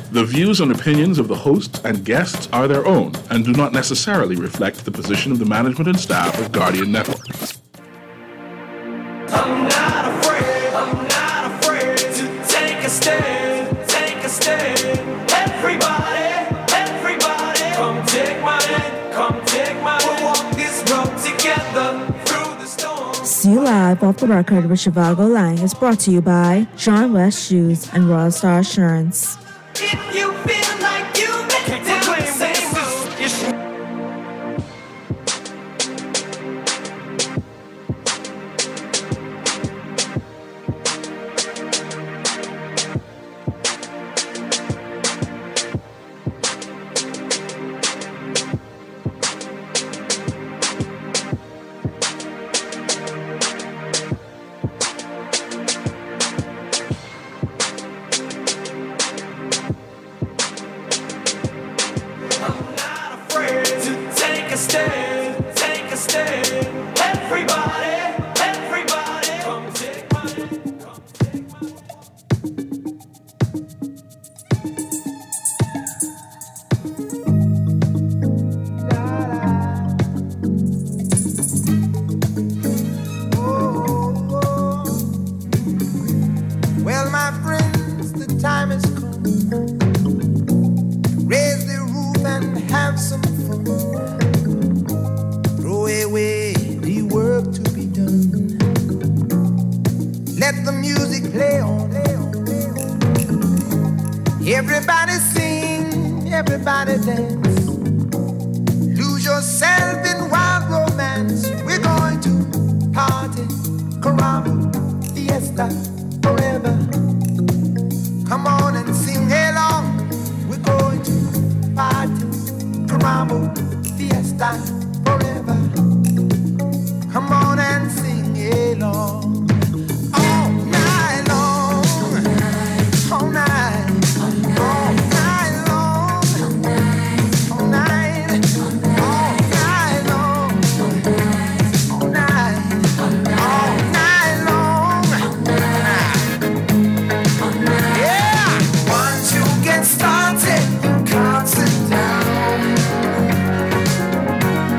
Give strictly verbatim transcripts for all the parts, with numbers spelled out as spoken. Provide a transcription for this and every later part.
The views and opinions of the hosts and guests are their own and do not necessarily reflect the position of the management and staff of Guardian Network. I'm not afraid, I'm not afraid to take a stand, take a stand. Everybody, everybody, come take my hand, come take my hand. We'll walk this road together through the storm. See You Live Off the Record with Shivago Lang is brought to you by Sean West Shoes and Royal Star Assurance. If you feel like you make down the same road. Once you get started, you can't sit down.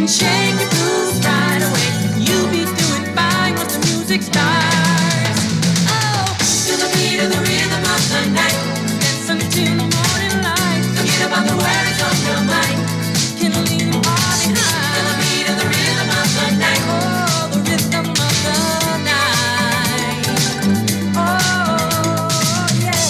can shake your blues right away. You'll be doing fine once the music starts. Oh, to the beat of the rhythm of the night, dance until the morning light. Forget about the worries on your mind. Can leave them all behind. To the beat of the rhythm of the night. Oh, the rhythm of the night. Oh, yeah.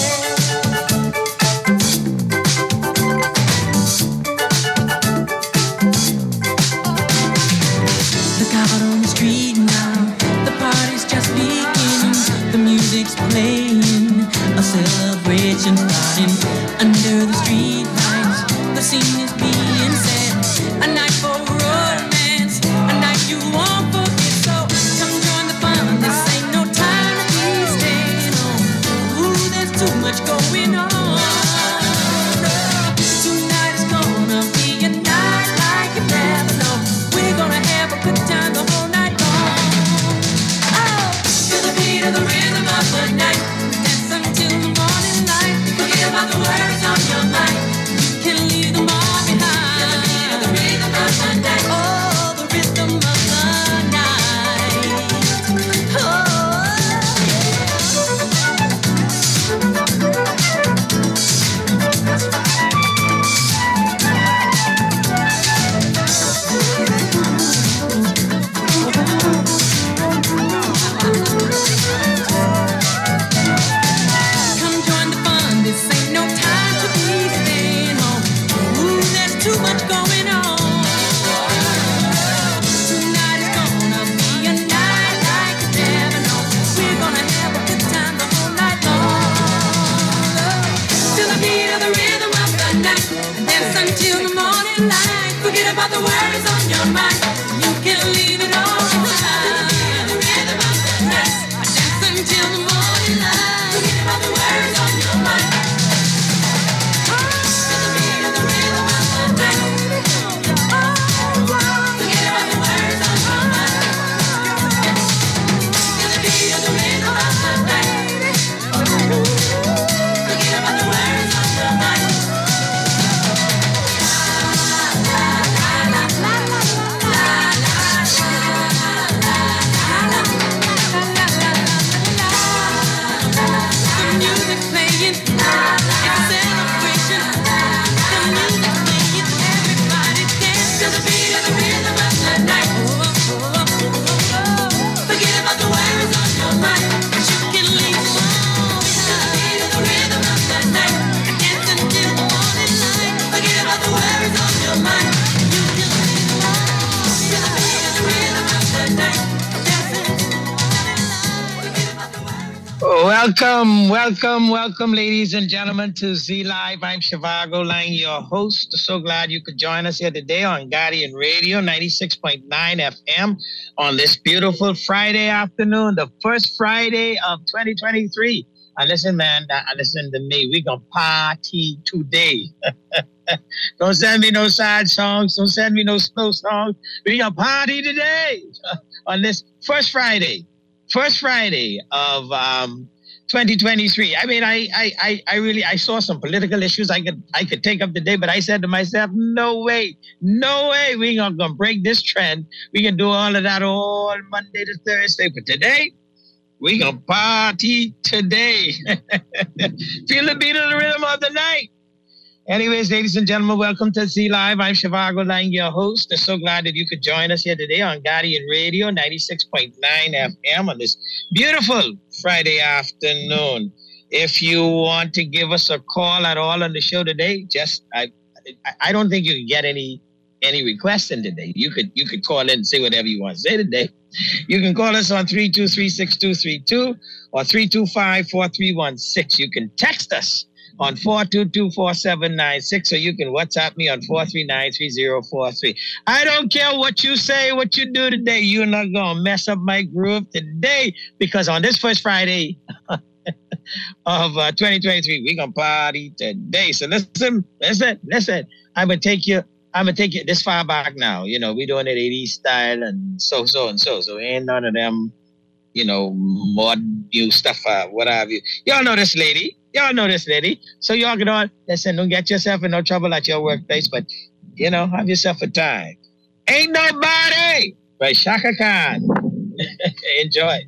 Look out on the street now. The party's just beginning. The music's playing. A celebration starting under the street lights. The scene is being set. A night for romance. A night you won't forget. So come join the fun. This ain't no time to be staying home. Ooh, there's too much going on. Tonight is gonna be a night like you never know. We're gonna have a good time the whole night long. Oh, to the beat of the rhythm of the night, dance until the morning light. Forget about the worries on your mind. You can leave them all behind. To the beat of the rhythm of the night. Oh, the rhythm of the night. Oh, come join the fun. This ain't no time to be staying home. Ooh, there's too much going on. Tonight is gonna be a night like you never know. We're gonna have a good time the whole night long. To the beat of the rhythm of the night, dance until the morning light. Forget about the worries on your mind. You can leave it all behind. To the rhythm of the night, dance until the morning light. Forget about the worries on your mind. To the beat of the rhythm of the night. Forget about the worries on your mind. To the beat of the rhythm of the night. Forget about the worries on your mind. The music's playing, it's a celebration. The music's playing, everybody dance to the beat of the rhythm of the night. Oh, oh, oh, oh, oh. Forget about the worries on your mind. You can leave them all behind. To the beat of the rhythm of the night, dance until the morning light. Forget about the worries on your mind. You can leave them all to the beat of the rhythm of the night, dance until the morning light. Forget about the worries. Welcome, welcome, welcome, ladies and gentlemen, to Z Live. I'm Shivago Lang, your host. So glad you could join us here today on Guardian Radio, ninety-six point nine F M, on this beautiful Friday afternoon, the first Friday of twenty twenty-three. And listen, man, uh, listen to me. We gonna party today. Don't send me no sad songs. Don't send me no slow songs. We gonna party today on this first Friday. First Friday of um, twenty twenty-three. I mean, I, I, I, I really, I saw some political issues I could, I could take up today, but I said to myself, no way, no way, we are gonna break this trend. We can do all of that all Monday to Thursday, but today we gonna party today. Feel the beat of the rhythm of the night. Anyways, ladies and gentlemen, welcome to Z Live. I'm Shivago Lang, your host. I'm so glad that you could join us here today on Guardian Radio, ninety-six point nine F M on this beautiful Friday afternoon. If you want to give us a call at all on the show today, just I I don't think you can get any any requests in today. You could you could call in and say whatever you want to say today. You can call us on three two three, six two three two or three two five, four three one six. You can text us on four two two, four seven nine six, or you can WhatsApp me on four three nine, three zero four three. I don't care what you say, what you do today. You're not going to mess up my groove today, because on this first Friday of uh, twenty twenty-three, we're going to party today. So listen, listen, listen. I'm going to take you, I'm going to take you this far back now. You know, we're doing it eighties style and so, so, and so. So ain't none of them, you know, mod new stuff, uh, what have you. Y'all know this lady. Y'all know this lady. So y'all can all, listen, don't get yourself in no trouble at your workplace, but, you know, have yourself a time. Ain't Nobody by Shaka Khan. Enjoy.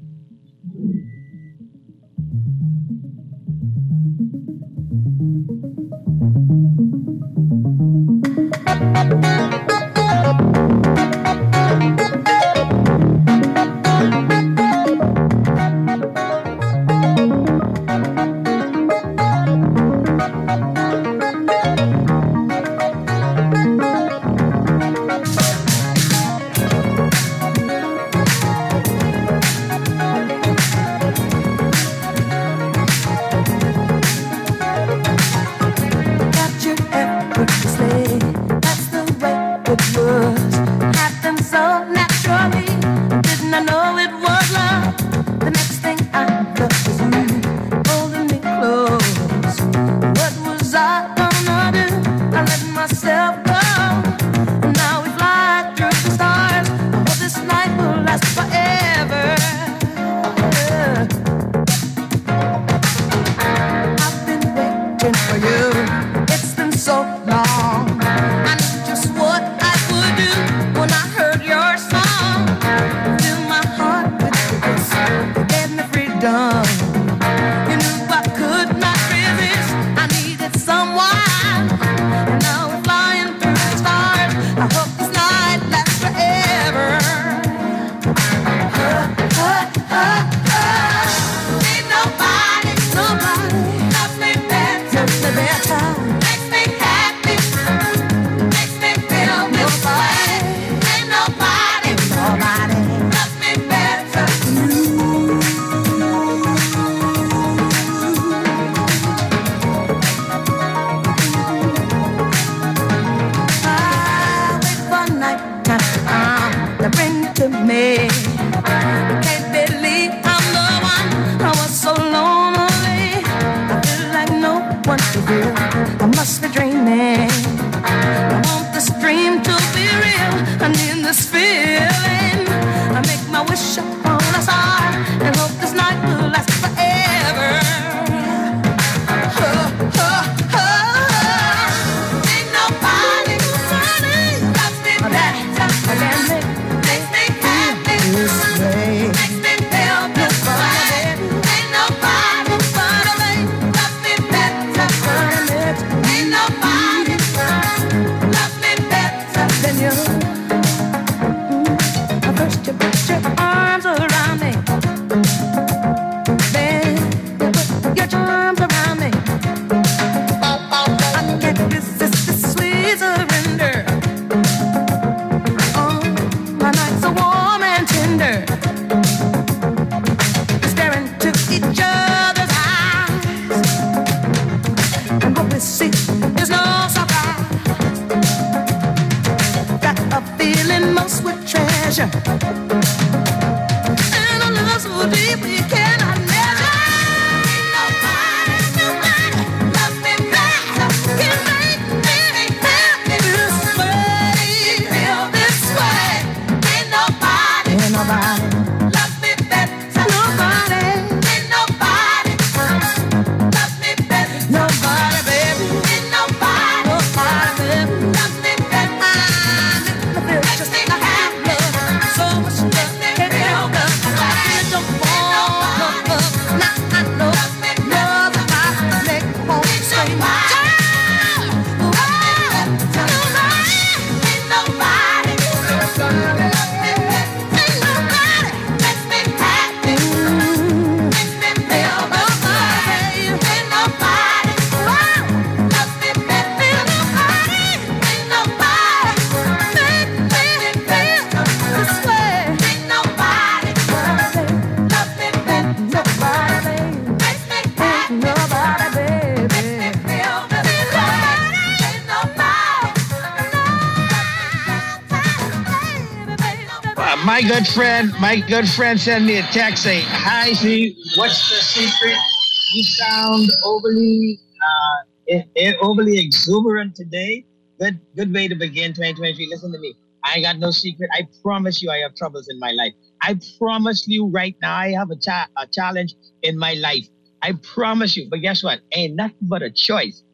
My good friend, my good friend sent me a text saying, "Hi, Z, what's the secret? You sound overly, uh, eh, eh, overly exuberant today." Good, good way to begin twenty twenty-three. Listen to me. I ain't got no secret. I promise you, I have troubles in my life. I promise you right now, I have a, cha- a challenge in my life. I promise you. But guess what? Ain't nothing but a choice.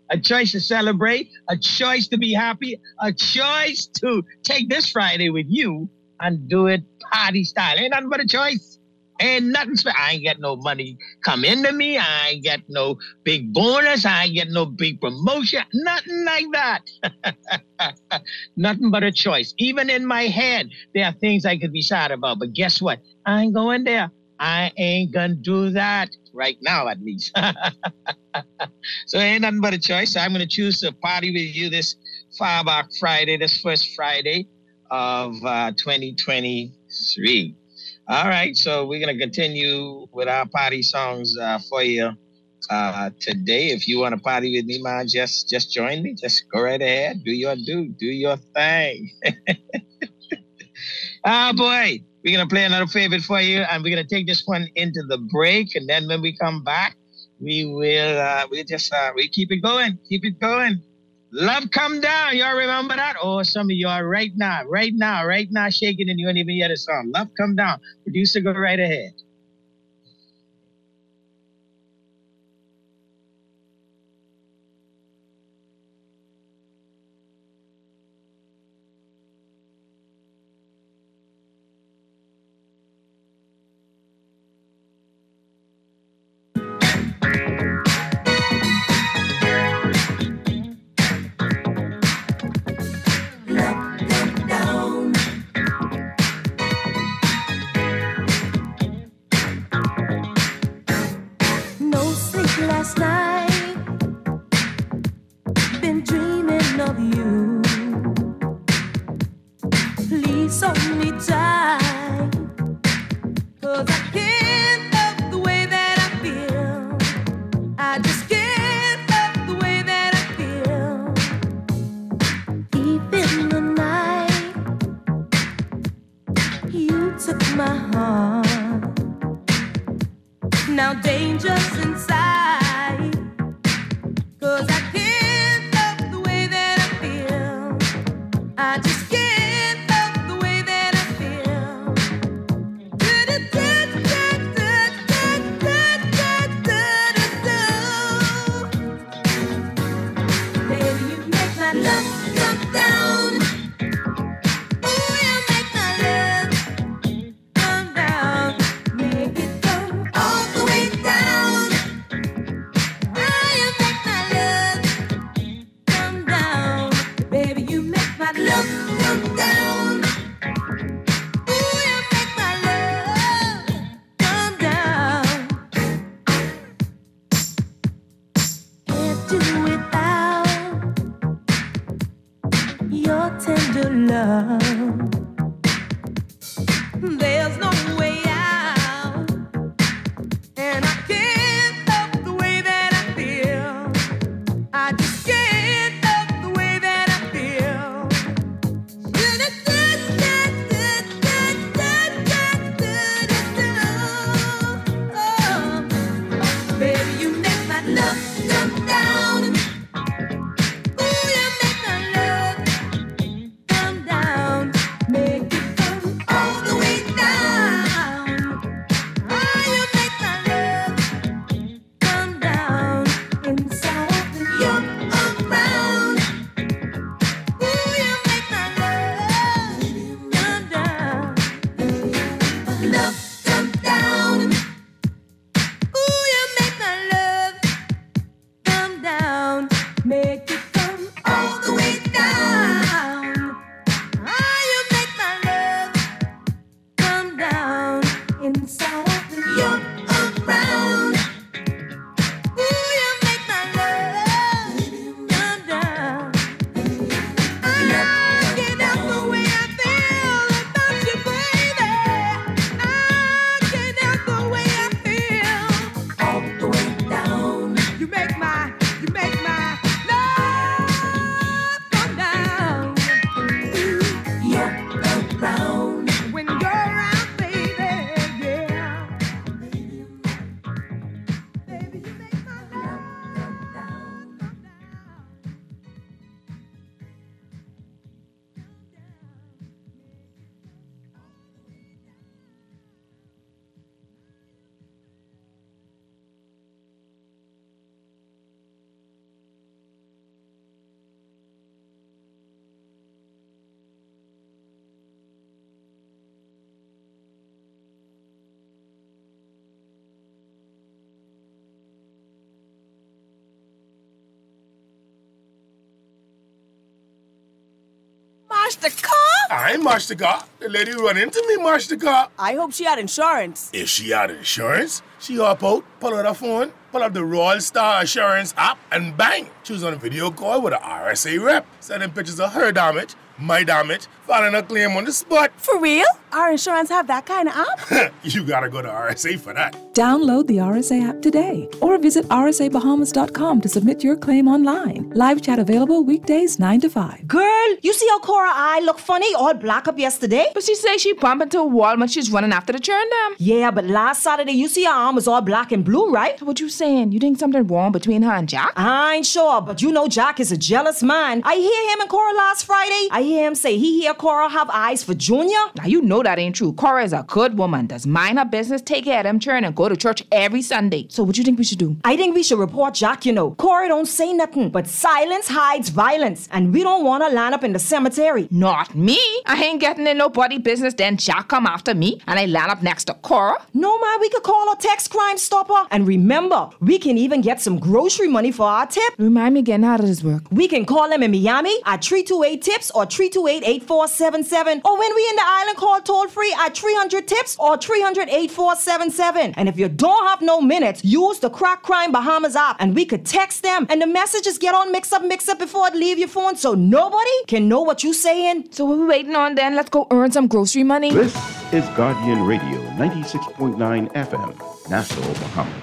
a choice to celebrate, a choice to be happy, a choice to take this Friday with you and do it party style. Ain't nothing but a choice. Ain't nothing special. I ain't get no money come into me. I ain't get no big bonus. I ain't get no big promotion. Nothing like that. Nothing but a choice. Even in my head, there are things I could be sad about. But guess what? I ain't going there. I ain't gonna do that right now, at least. So ain't nothing but a choice. So I'm gonna choose to party with you this Far Back Friday, this first Friday of uh, twenty twenty-three. All right, so we're gonna continue with our party songs uh, for you uh, today. If you want to party with me, man, just just join me. Just go right ahead. Do your do, do your thing. Ah, boy. We're going to play another favorite for you, and we're going to take this one into the break. And then when we come back, we will uh, we just uh, we keep it going. Keep it going. Love Come Down. Y'all remember that? Oh, some of y'all right now, right now, right now shaking and you don't even hear the song. Love Come Down. Producer, go right ahead. Last night, been dreaming of you. Please hold me tight, 'cause I can't help the way that I feel. I just can't help the way that I feel. Deep in the night, you took my heart. Now danger's inside. I just can't help the way that I feel. Baby, you make my love come down. Ooh, you make my love come down. Make it come all the way down. Oh, you make my love come down. Baby, you make my love come down. Ooh, you make my love come down. Can't do without your tender love. There's no way out, and I can't help the way that I feel. I just can't help the way that I feel. Baby, you make my love come down. Ooh, you make my love come down. Make it come all the way down. the car? I ain't marched the car. The lady who run into me marched the car. I hope she had insurance. If she had insurance, she hop out, pull out her phone, pull up the Royal Star Assurance app, and bang! She was on a video call with an R S A rep, sending pictures of her damage, my damage, filing a claim on the spot. For real? Our insurance have that kind of app? You gotta go to R S A for that. Download the R S A app today or visit r s a bahamas dot com to submit your claim online. Live chat available weekdays nine to five. Girl, you see how Cora eye look funny, all black up yesterday? But she say she bump into a wall when she's running after the churn dam. Yeah, but last Saturday you see her arm was all black and blue, right? What you saying? You think something wrong between her and Jack? I ain't sure, but you know Jack is a jealous man. I hear him and Cora last Friday. I hear him say he hear Cora have eyes for Junior. Now you know that ain't true. Cora is a good woman, does mind her business, take care of them churn, and go to church every Sunday. So what you think we should do? I think we should report Jack, you know. Cora don't say nothing, but silence hides violence, and we don't want to line up in the cemetery. Not me. I ain't getting in nobody business, then Jack come after me, and I line up next to Cora. No, man, we could call a text crime stopper. And remember, we can even get some grocery money for our tip. Remind me again, how does this work? We can call them in Miami at three two eight tips or three two eight, eight four seven seven. Or when we in the island, call toll free at three hundred tips or three hundred, eight four seven seven. And if you don't have no minutes, use the Crack Crime Bahamas app and we could text them and the messages get on mix up, mix up before it leave your phone so nobody can know what you saying. So what we waiting on then? Let's go earn some grocery money. This is Guardian Radio ninety-six point nine F M, Nassau, Bahamas.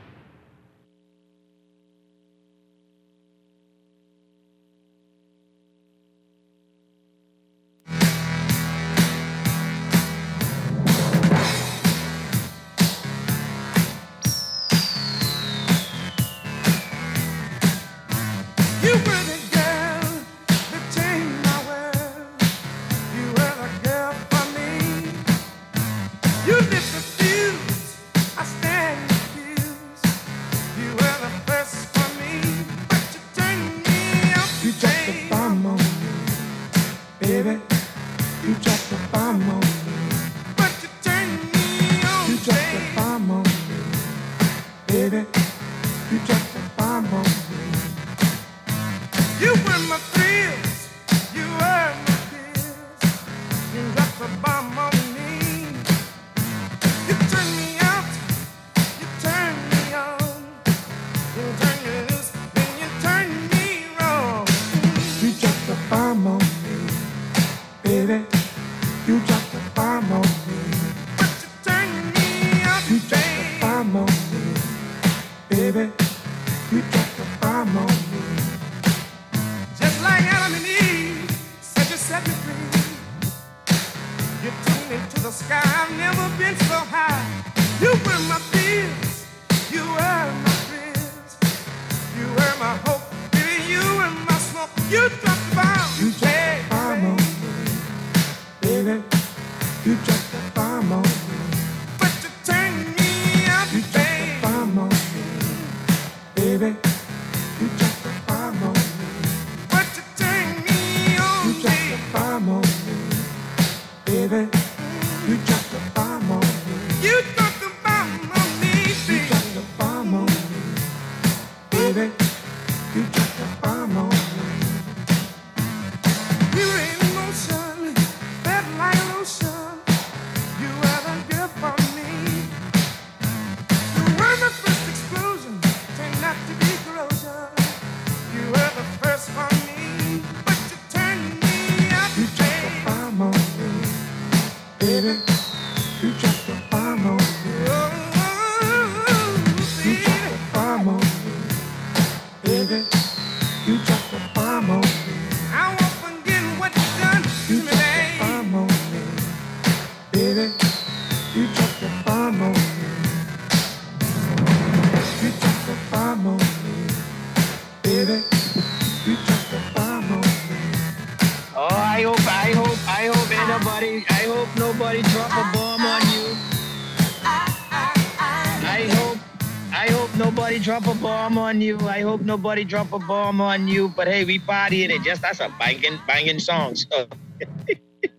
Nobody drop a bomb on you, but hey, we partying it. Just that's a banging, banging song. So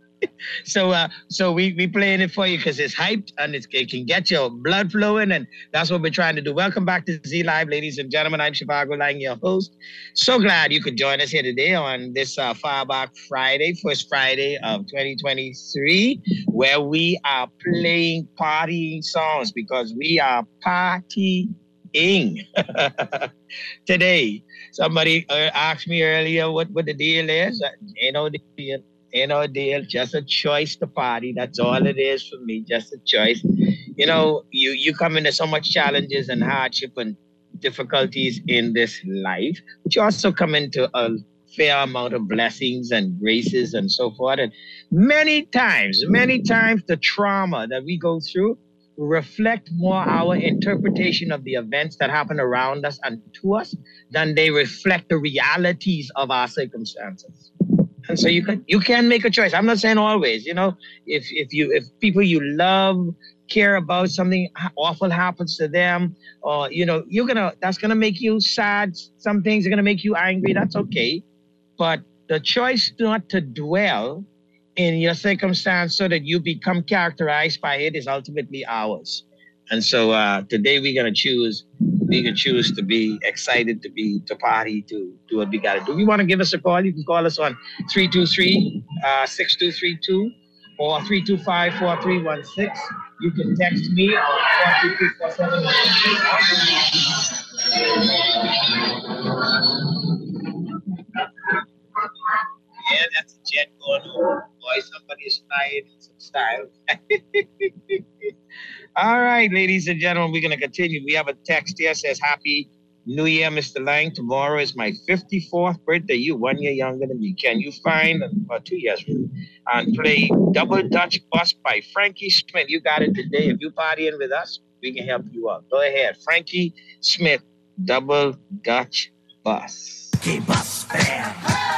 so uh, so we we playing it for you because it's hyped and it's, it can get your blood flowing, and that's what we're trying to do. Welcome back to Z Live, ladies and gentlemen. I'm Shivago Lang, your host. So glad you could join us here today on this uh, Fireback Friday, first Friday of twenty twenty-three, where we are playing partying songs because we are partying today. Somebody uh, asked me earlier what, what the deal is. Uh, ain't no deal. Ain't no deal. Just a choice to party. That's all it is for me. Just a choice. You know, you, you come into so much challenges and hardship and difficulties in this life, but you also come into a fair amount of blessings and graces and so forth. And many times, many times the trauma that we go through reflect more our interpretation of the events that happen around us and to us than they reflect the realities of our circumstances. And so you can you can make a choice. I'm not saying always, you know, if if you if people you love care about something awful happens to them, or you know, you're gonna that's gonna make you sad. Some things are gonna make you angry. That's okay. But the choice not to dwell in your circumstance so that you become characterized by it is ultimately ours. And so uh, today we're gonna choose, we can choose to be excited, to be to party, to do what we gotta do. If you want to give us a call, you can call us on three two three, six two three two or three two five, four three one six. You can text me on four three two four seven one six. Yeah, that's a jet going on. Boy, somebody is flying in some style. All right, ladies and gentlemen, we're going to continue. We have a text here that says, Happy New Year, Mister Lang. Tomorrow is my fifty-fourth birthday. You one year younger than me. Can you find, or two years really, and play Double Dutch Bus by Frankie Smith? You got it today. If you're partying with us, we can help you out. Go ahead. Frankie Smith, Double Dutch Bus. Hey, bus fare.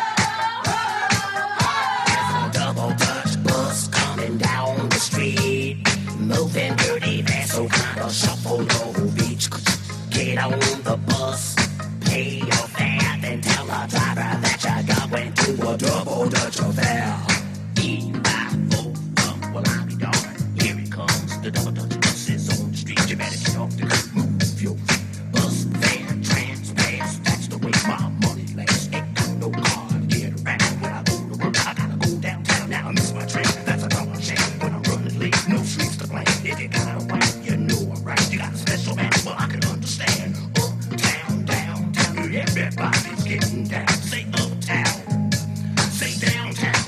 Double Dutch bus coming down the street, moving dirty, that's so kind of shuffle low beach. Get on the bus, pay your fare, then tell the driver that you going to a double Dutch affair. E five four um, well I'll be darned. Here it comes, the double Dutch bus is on the street. You better get off the move your bus fare, transpass. That's the way my money lasts. Ain't got no car to get around. When I go to work, I gotta go downtown. Now I miss my train. That's a dollar shame. When I'm running late, no streets to blame. If you got a wife, you know I'm right. You got a special man, well I can understand. Uptown, downtown, everybody's getting down. Say uptown, say downtown.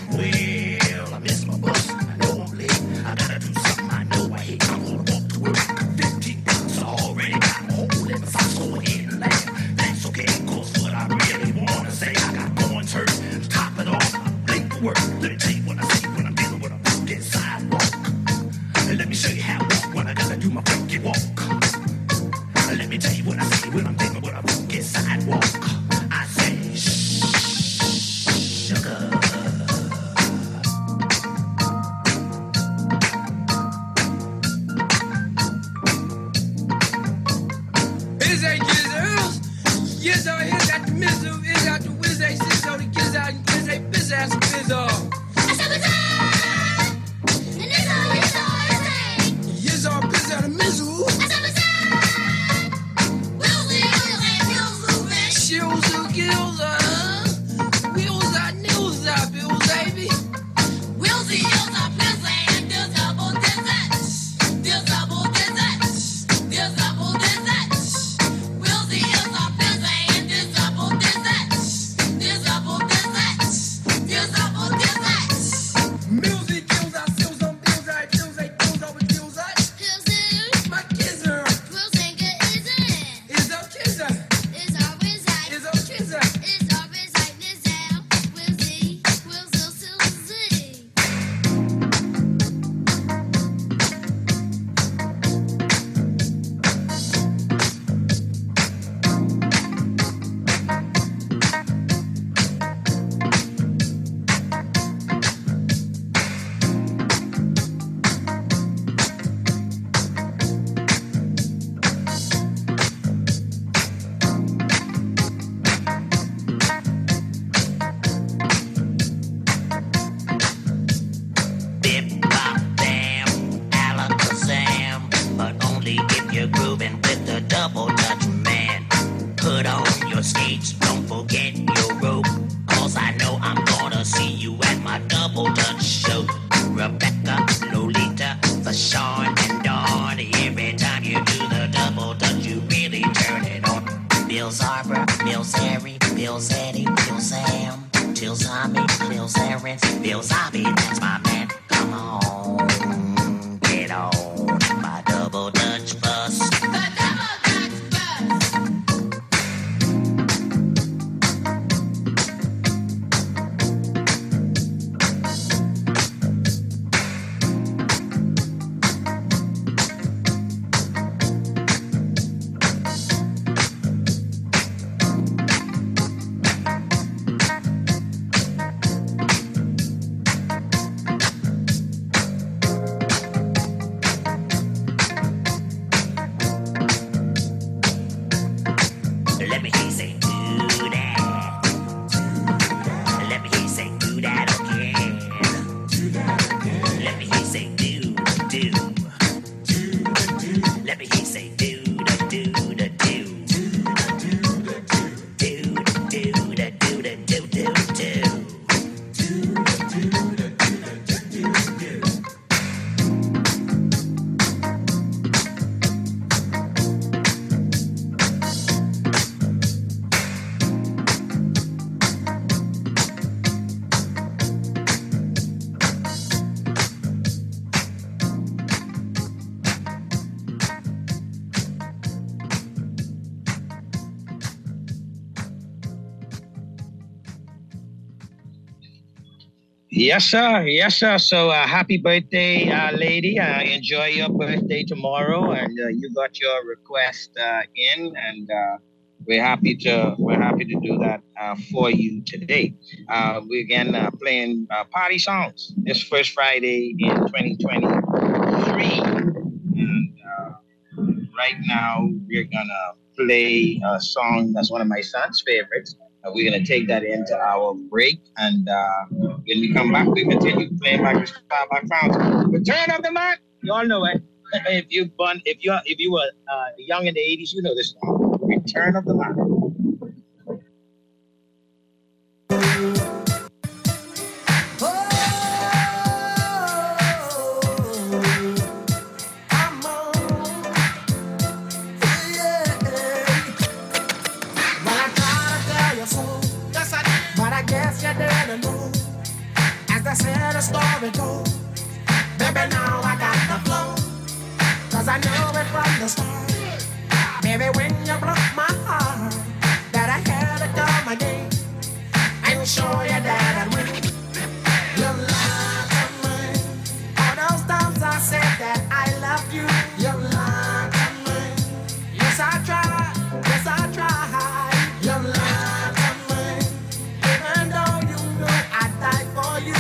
double dutch man. Put on your skates, don't forget your rope. Cause I know I'm gonna see you at my double dutch show. Rebecca, Lolita, Fashawn, and Dawn. Every time you do the double dutch, you really turn it on. Bill Zarber, Bill Zary, Bill Zeddy, Bill Sam, Bill Zombie, Bill Zarens, Bill Zombie, that's my man. Come on, get on my double dutch bus. Yes, sir. Yes, sir. So uh, happy birthday, uh, lady. Uh, enjoy your birthday tomorrow. And uh, you got your request uh, in, and uh, we're happy to we're happy to do that uh, for you today. Uh, we're again uh, playing uh, party songs this first Friday in twenty twenty-three. And uh, right now we're gonna play a song that's one of my son's favorites. Uh, we're going to take that into our break, and uh, when we come back, we continue playing back the Starbuck Sounds. Return of the Mac, you all know it. if you born, if you if you were uh, young in the eighties, you know this song. Return of the Mac. I said a story told. Baby, now I got the flow. Cause I knew it from the start. Baby, when you broke my heart, that I had to come again and show you that I'd win. You lied to me. All those times I said that I loved you. You lied to me. Yes, I tried. Yes, I tried. You lied to me. Even though you know I'd die for you.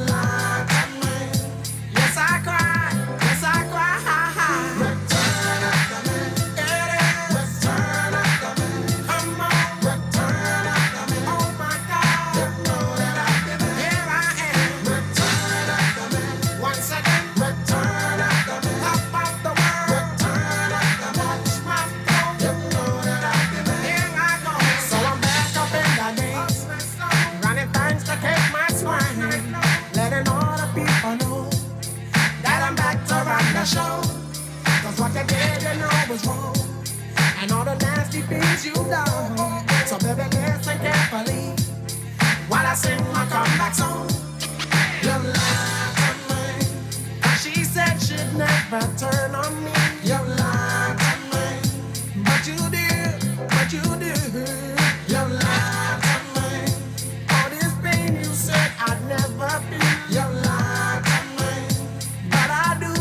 Show. Cause what you did, you know was wrong. And all the nasty things you done. So baby, listen carefully while I sing my comeback song. You lied to me. Cause she said she'd never turn on me. You lied to me. But you did, but you did. You lied to me. All this pain you said I'd never feel. You lied to me. But I do.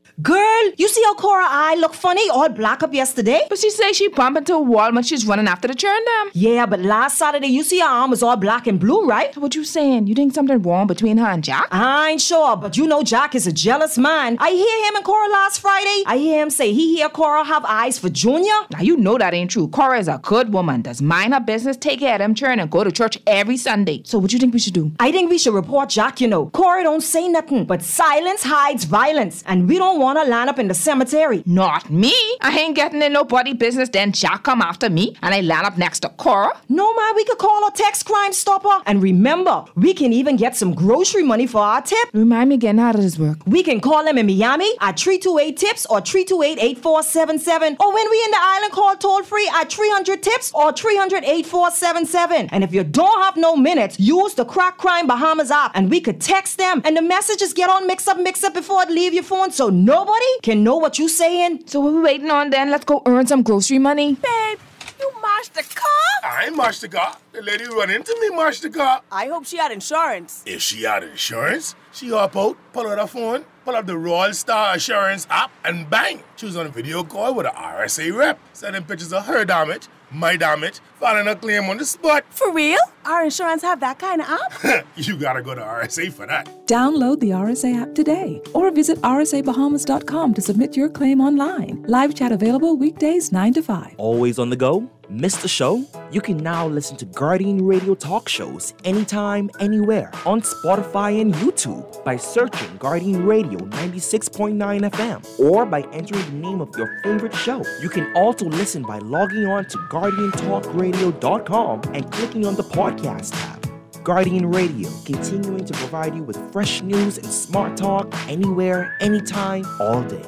Girl, you see how Cora eye look funny, all black up yesterday? But she say she bump into a wall when she's running after the churn them. Yeah, but last Saturday you see her arm was all black and blue, right? What you saying? You think something wrong between her and Jack? I ain't sure, but you know Jack is a jealous man. I hear him and Cora last Friday. I hear him say he hear Cora have eyes for Junior. Now you know that ain't true. Cora is a good woman, does mind her business, take care of them churn, and go to church every Sunday. So what you think we should do? I think we should report Jack, you know. Cora don't say nothing, but silence hides violence, and we don't want to line up in the cemetery. Not me. I ain't getting in nobody business, then Jack come after me, and I land up next to Cora. No, man, we could call a text Crime Stopper. And remember, we can even get some grocery money for our tip. Remind me again, how does this work? We can call them in Miami at three two eight tips or three two eight, eight four seven seven. Or when we in the island, call toll free at three hundred tips or three hundred, eight four seven seven. And if you don't have no minutes, use the Crack Crime Bahamas app and we could text them and the messages get on mix up, mix up before it leave your phone so nobody can know what you saying. So what we waiting on then? Let's go earn some grocery money. Babe, you mashed the car? I ain't mashed the car. The lady run into me, mashed the car. I hope she had insurance. If she had insurance, she hop out, pull out her phone, pull up the Royal Star Assurance app, and bang! She was on a video call with an R S A rep, sending pictures of her damage, my damage, filing a claim on the spot. For real? Our insurance have that kind of app? You gotta go to R S A for that. Download the R S A app today or visit R S A Bahamas dot com to submit your claim online. Live chat available weekdays nine to five. Always on the go? Missed the show? You can now listen to Guardian Radio talk shows anytime, anywhere on Spotify and YouTube by searching Guardian Radio ninety-six point nine F M or by entering the name of your favorite show. You can also listen by logging on to guardian talk radio dot com and clicking on the podcast tab. Guardian Radio, continuing to provide you with fresh news and smart talk anywhere, anytime, all day.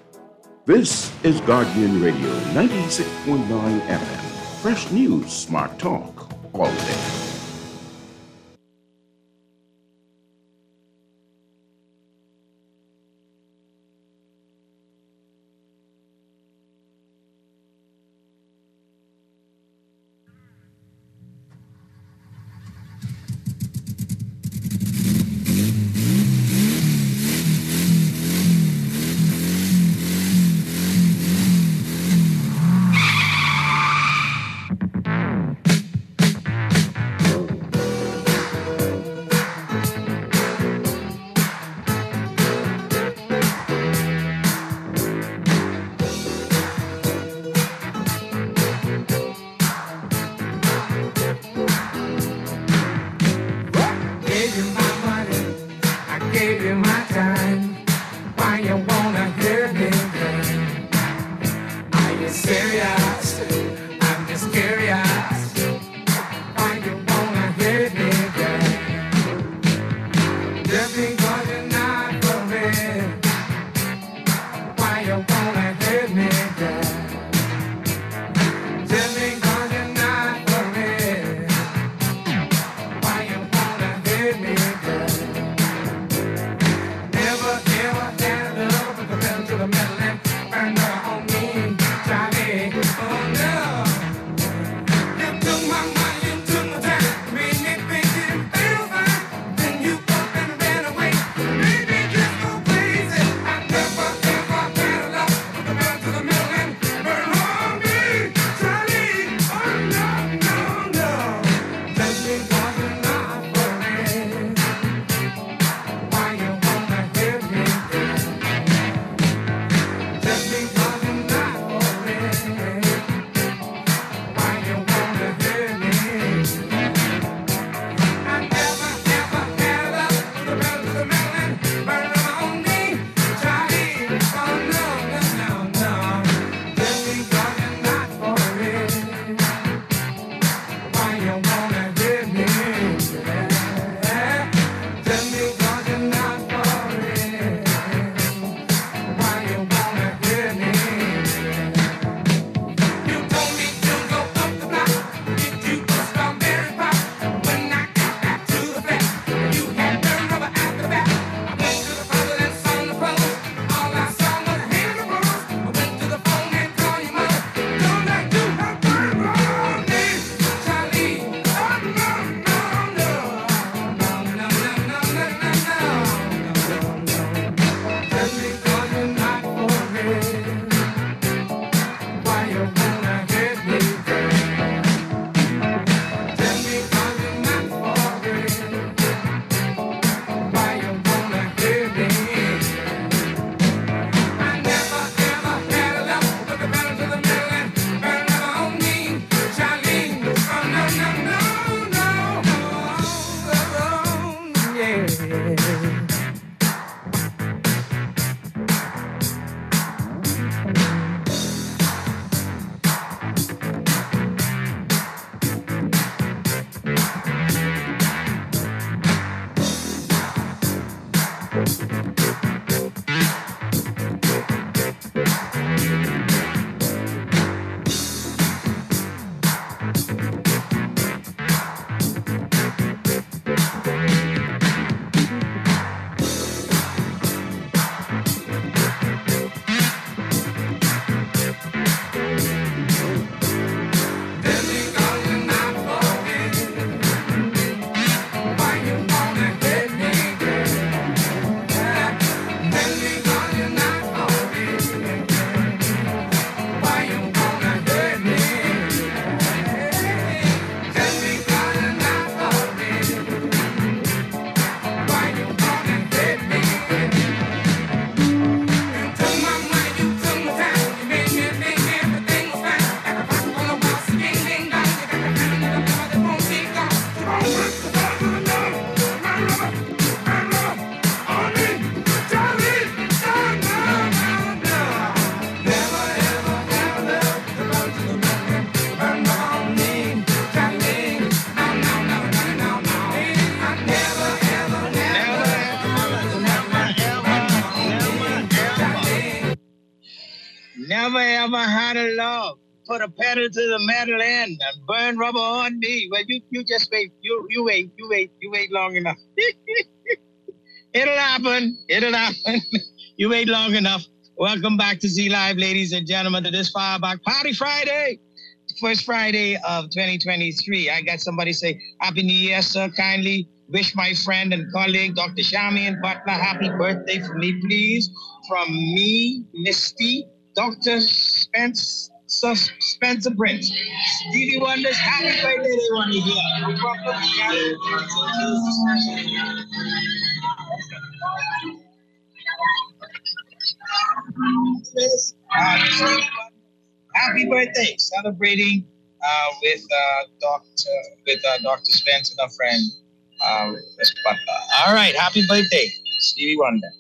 This is Guardian Radio ninety-six point nine F M. Fresh news, smart talk, all day. Never ever had a love. Put a pedal to the metal end and burn rubber on me. Well, you, you just wait. You you wait. You wait. You wait long enough. It'll happen. It'll happen. You wait long enough. Welcome back to Z Live, ladies and gentlemen, to this Fireback Party Friday. First Friday of twenty twenty-three. I got somebody say, Happy New Year, sir. Kindly wish my friend and colleague, Doctor Shamian Butler, happy birthday for me, please. From me, Misty, Doctor Spence. So Spencer Prince, Stevie Wonder's happy birthday they want to hear. No problem. Happy birthday, celebrating uh, with uh, Doctor with uh, Doctor Spence and our friend uh, Miss Butler. All right, happy birthday, Stevie Wonder.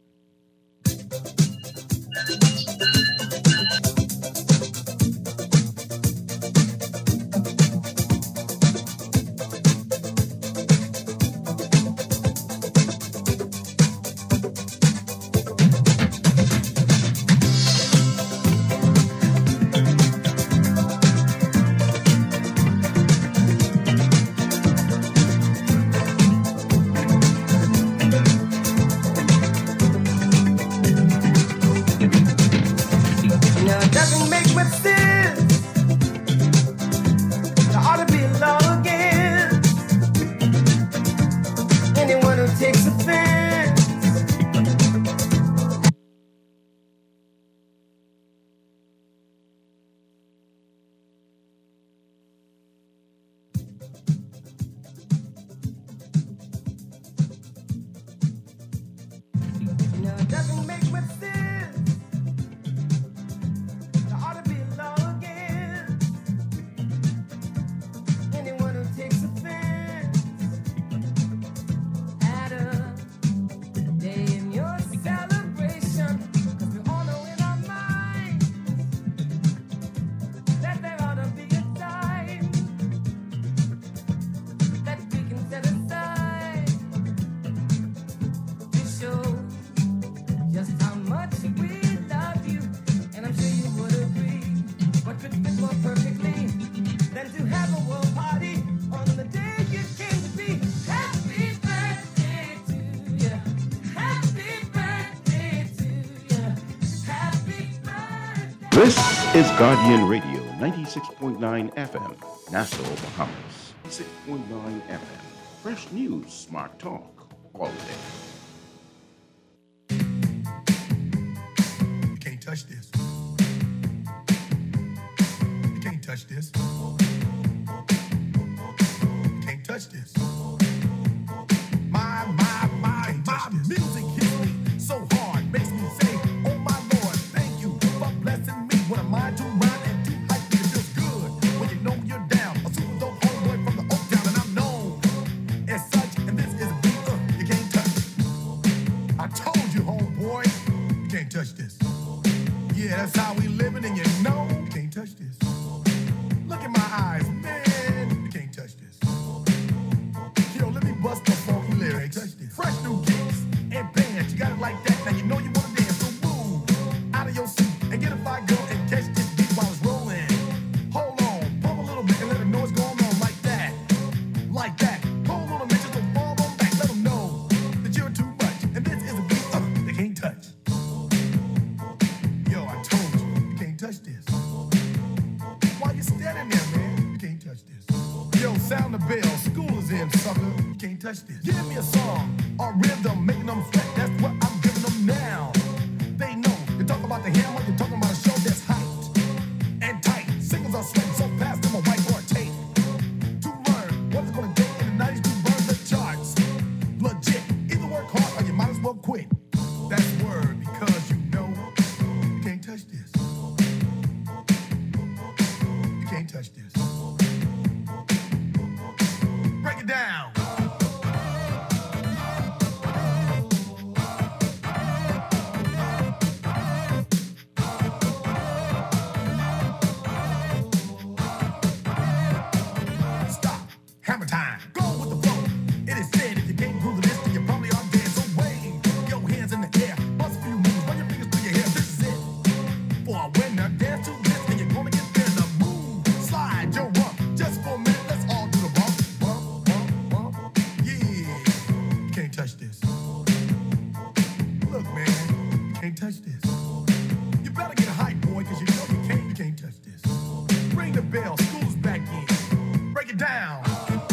This is Guardian Radio, ninety-six point nine F M, Nassau, Bahamas, six point nine F M. Fresh news, smart talk, all day. You can't touch this. You can't touch this. You can't touch this. My, my, my, my music hits me so hard, makes me say, oh my Lord, thank you for blessing me. When I'm mind to rhyme and too hype, it feels good. When you know you're down, a super dope homeboy from the Oak Town, and I'm known as such. And this is a beat uh, you can't touch. I told you, homeboy, you can't touch this. Yeah, that's how we living, and you know you can't touch this. Look in my eyes, man, you can't touch this. Yo, let me bust the funky lyrics. Fresh new kicks and bands, you got it like that. Now you know you wanna dance, so move out of your seat and get a fire girl and catch this beat while it's rolling. Hold on, pump a little bit and let them know what's going on like that, like that. Hold on a minute, just don't fall on back. Let them know that you're too much, and this is a beat uh, they can't touch. Yo, I told you, you can't touch this. Why you standing there, man? You can't touch this. Yo, sound the bell, school is in, sucker. You can't touch this. Give me a song or rhythm, making them sweat. That's what I'm giving them now. They know. You talk about the hammer, you're talking about a show that's hyped and tight. Singles are sweating so fast, them a whiteboard tape. To learn what it's gonna take in the nineties to burn the charts. Legit. Either work hard or you might as well quit. That's word because you know you can't touch this. You can't touch this. Break it down. touch this. You better get a hype, boy, cause you know you can't, you can't touch this. Ring the bell, school's back in. Break it down.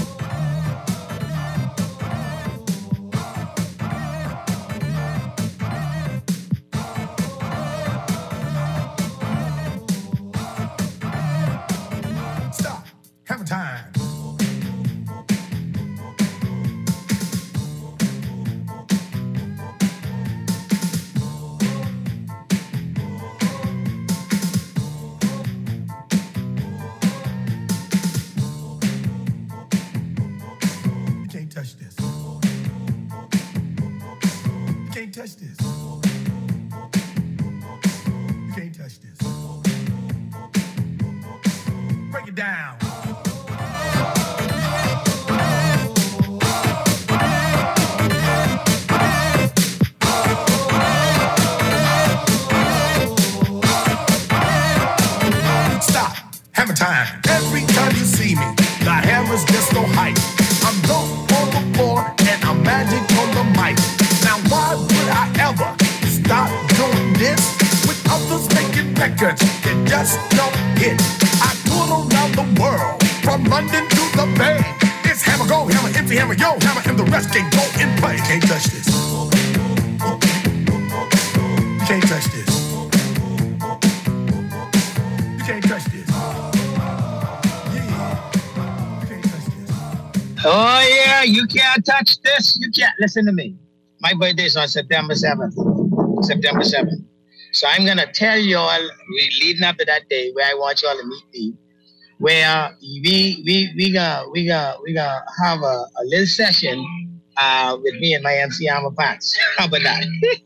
Stop. Having time. Touch this. You can't touch this. You can't touch this. Break it down. Stop. Hammer time. Every time you see me, the hammer's just so hype. I'm dope on the floor and I'm magic on the mic. Now why would I ever stop doing this? With others making records that just don't hit. I tour around the world, from London to the Bay. It's hammer go, hammer empty, hammer yo, hammer and the rest can go in play. You can't touch this. You can't touch this. You can't touch this. Oh yeah, you can't touch this. You can't. Listen to me. My birthday is on September seventh. September seventh. So I'm gonna tell y'all, we leading up to that day where I want y'all to meet me, where we we we gonna we gonna we gonna have a, a little session uh, with me and my M C Armor Pants. How about that?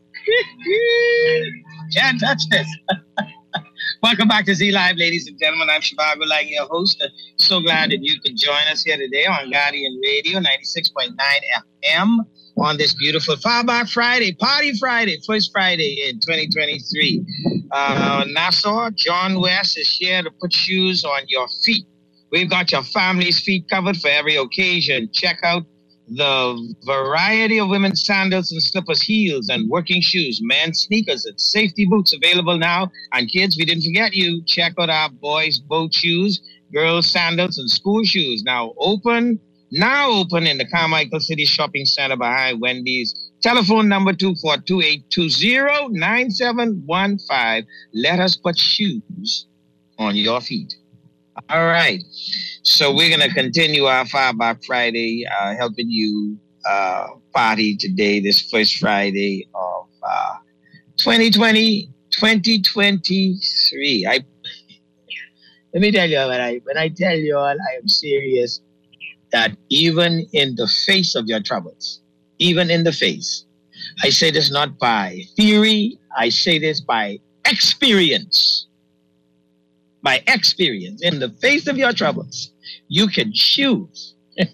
Can't touch this. Welcome back to Z Live, ladies and gentlemen. I'm Shivago Lang, your host. So glad that you could join us here today on Guardian Radio ninety-six point nine F M on this beautiful Far Friday, Party Friday, first Friday in twenty twenty-three. Uh, Nassau, John West is here to put shoes on your feet. We've got your family's feet covered for every occasion. Check out the variety of women's sandals and slippers, heels and working shoes, men's sneakers and safety boots available now. And kids, we didn't forget you. Check out our boys' boat shoes, girls' sandals and school shoes. Now open, now open in the Carmichael City Shopping Center behind Wendy's. Telephone number two four two, eight two zero, nine seven one five. Let us put shoes on your feet. All right. So we're going to continue our Fireback Friday, uh, helping you uh, party today, this first Friday of uh, twenty twenty, twenty twenty-three. I, let me tell you, when I, when I tell you all, I am serious, that even in the face of your troubles, even in the face, I say this not by theory, I say this by experience. By experience, in the face of your troubles, you can choose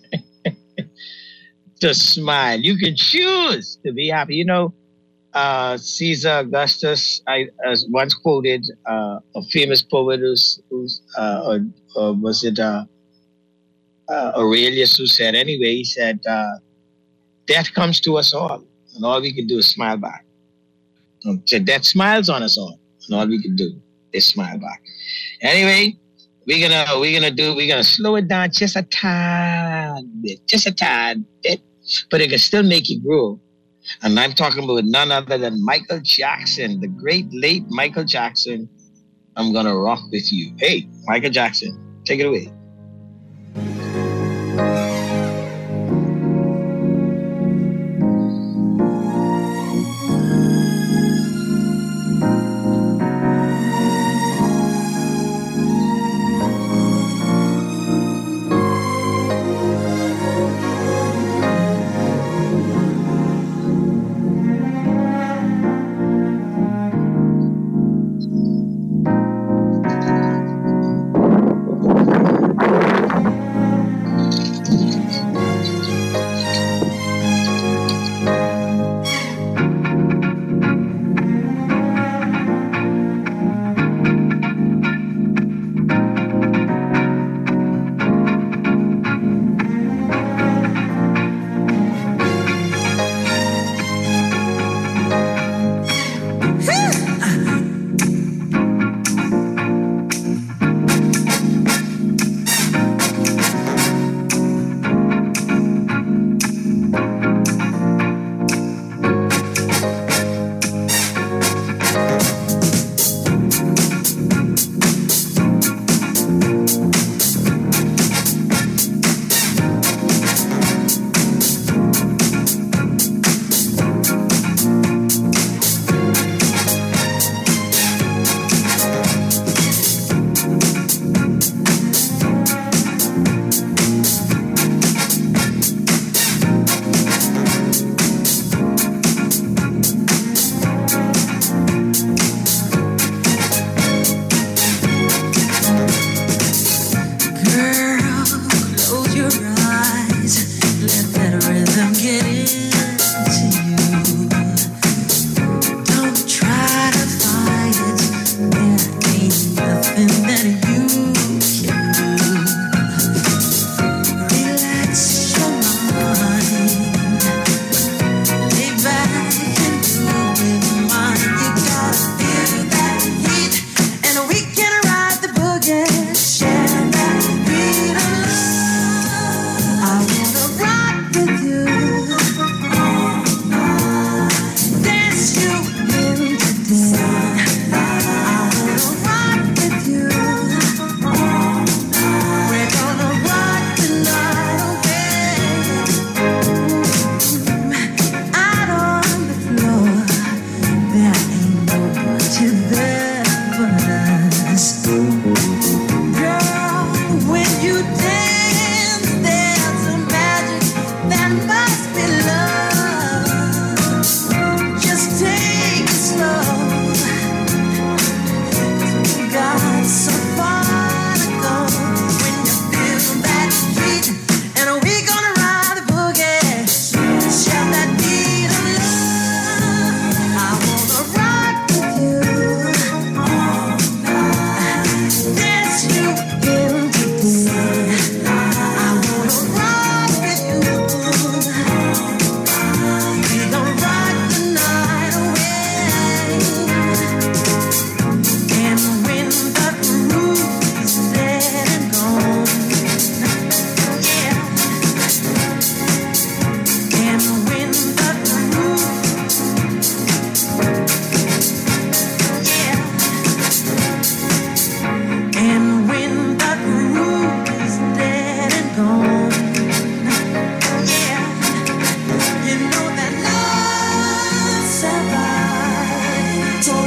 to smile. You can choose to be happy. You know, uh, Caesar Augustus, I uh, once quoted uh, a famous poet who's, who's uh, or, or was it uh, uh, Aurelius, who said, anyway, he said, uh, death comes to us all, and all we can do is smile back. So death smiles on us all, and all we can do is smile back. Anyway, we're gonna we're gonna do we're gonna slow it down just a tad bit, just a tad bit, but it can still make you groove. And I'm talking about none other than Michael Jackson, the great late Michael Jackson. I'm gonna rock with you. Hey, Michael Jackson, take it away.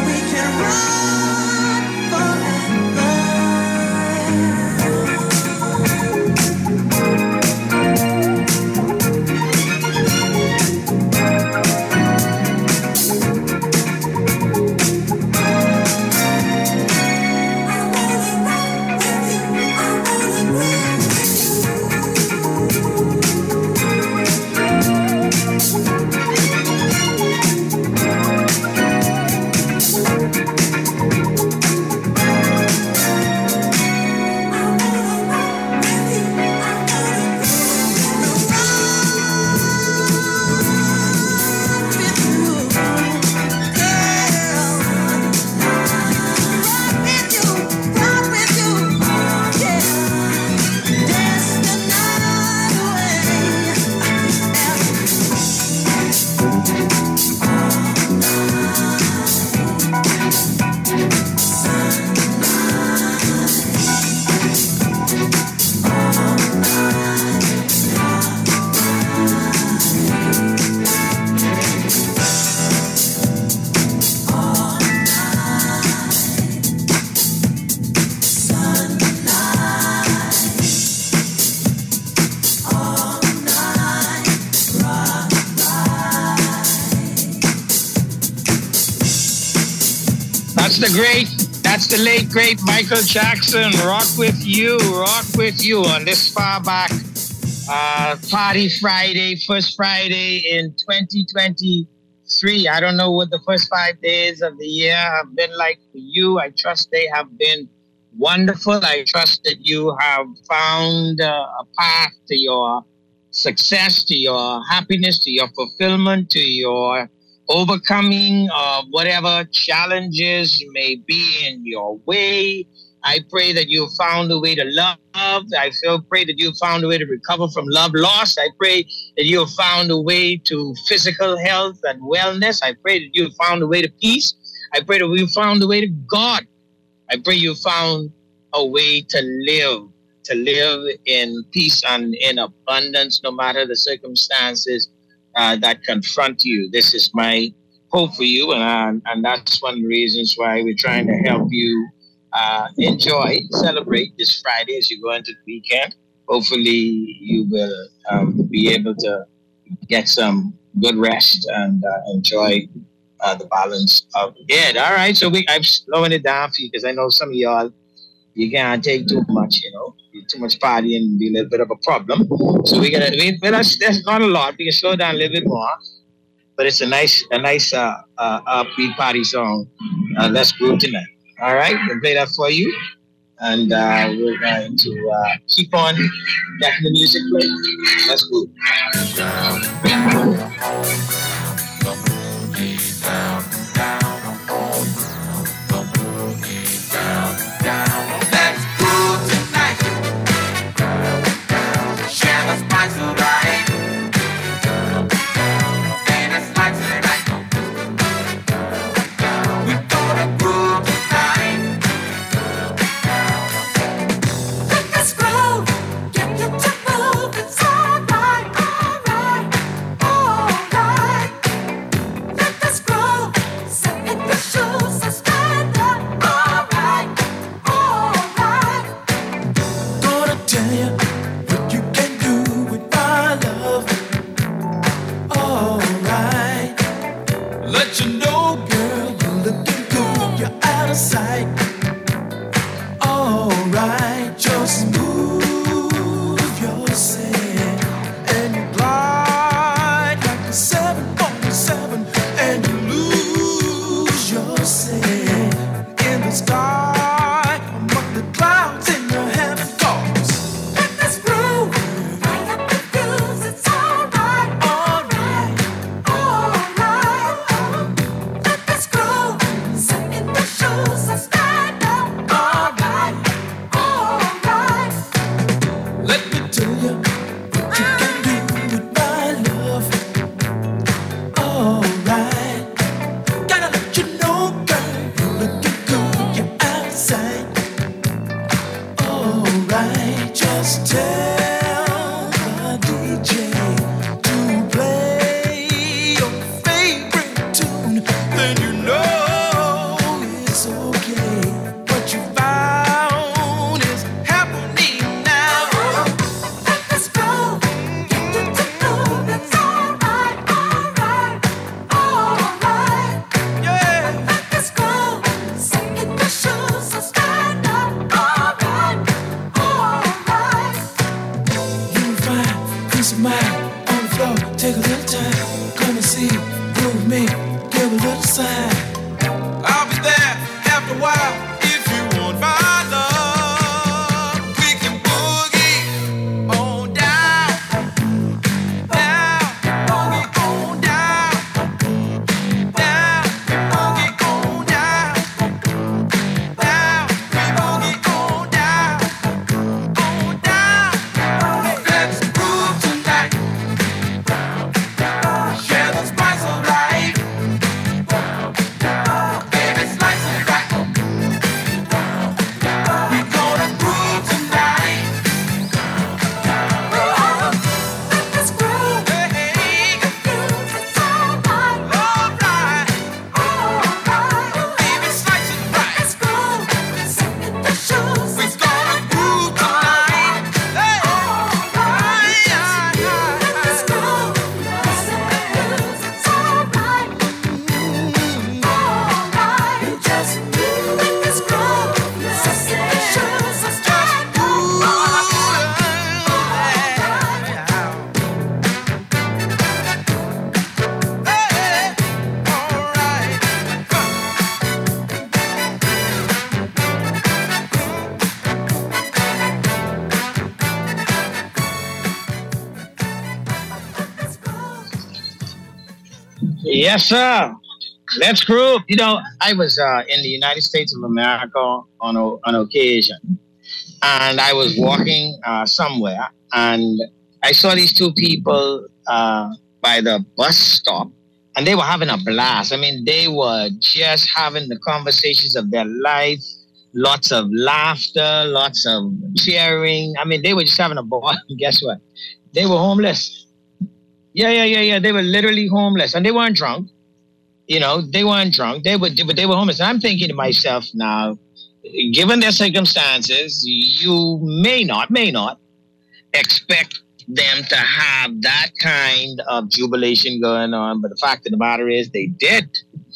we can run forever. That's the great, that's the late great Michael Jackson. Rock with you, rock with you on this far back uh, Party Friday, first Friday in twenty twenty-three. I don't know what the first five days of the year have been like for you. I trust they have been wonderful. I trust that you have found uh, a path to your success, to your happiness, to your fulfillment, to your overcoming of whatever challenges may be in your way. I pray that you found a way to love. I feel, pray that you found a way to recover from love lost. I pray that you have found a way to physical health and wellness. I pray that you have found a way to peace. I pray that you found a way to God. I pray you found a way to live, to live in peace and in abundance, no matter the circumstances Uh, that confront you. This is my hope for you, and uh, and that's one of the reasons why we're trying to help you uh, enjoy, celebrate this Friday as you go into the weekend. Hopefully, you will um, be able to get some good rest and uh, enjoy uh, the balance of it. All right, so we I'm slowing it down for you because I know some of y'all, you can't take too much, you know. Too much partying and be a little bit of a problem. So we gotta, we, well, that's, that's not a lot. We can slow down a little bit more. But it's a nice, a nice uh, uh, upbeat party song. Uh, let's groove tonight. All right, we'll play that for you. And uh, we're going to uh, keep on getting the music play. Let's groove. Stand Yes, sir. Let's group. You know, I was uh, in the United States of America on a, on occasion, and I was walking uh, somewhere, and I saw these two people uh, by the bus stop, and they were having a blast. I mean, they were just having the conversations of their life, lots of laughter, lots of cheering. I mean, they were just having a ball. Guess what? They were homeless. Yeah, yeah, yeah, yeah. They were literally homeless, and they weren't drunk. You know, they weren't drunk. They were, but they were homeless. And I'm thinking to myself now, given their circumstances, you may not, may not expect them to have that kind of jubilation going on. But the fact of the matter is, they did.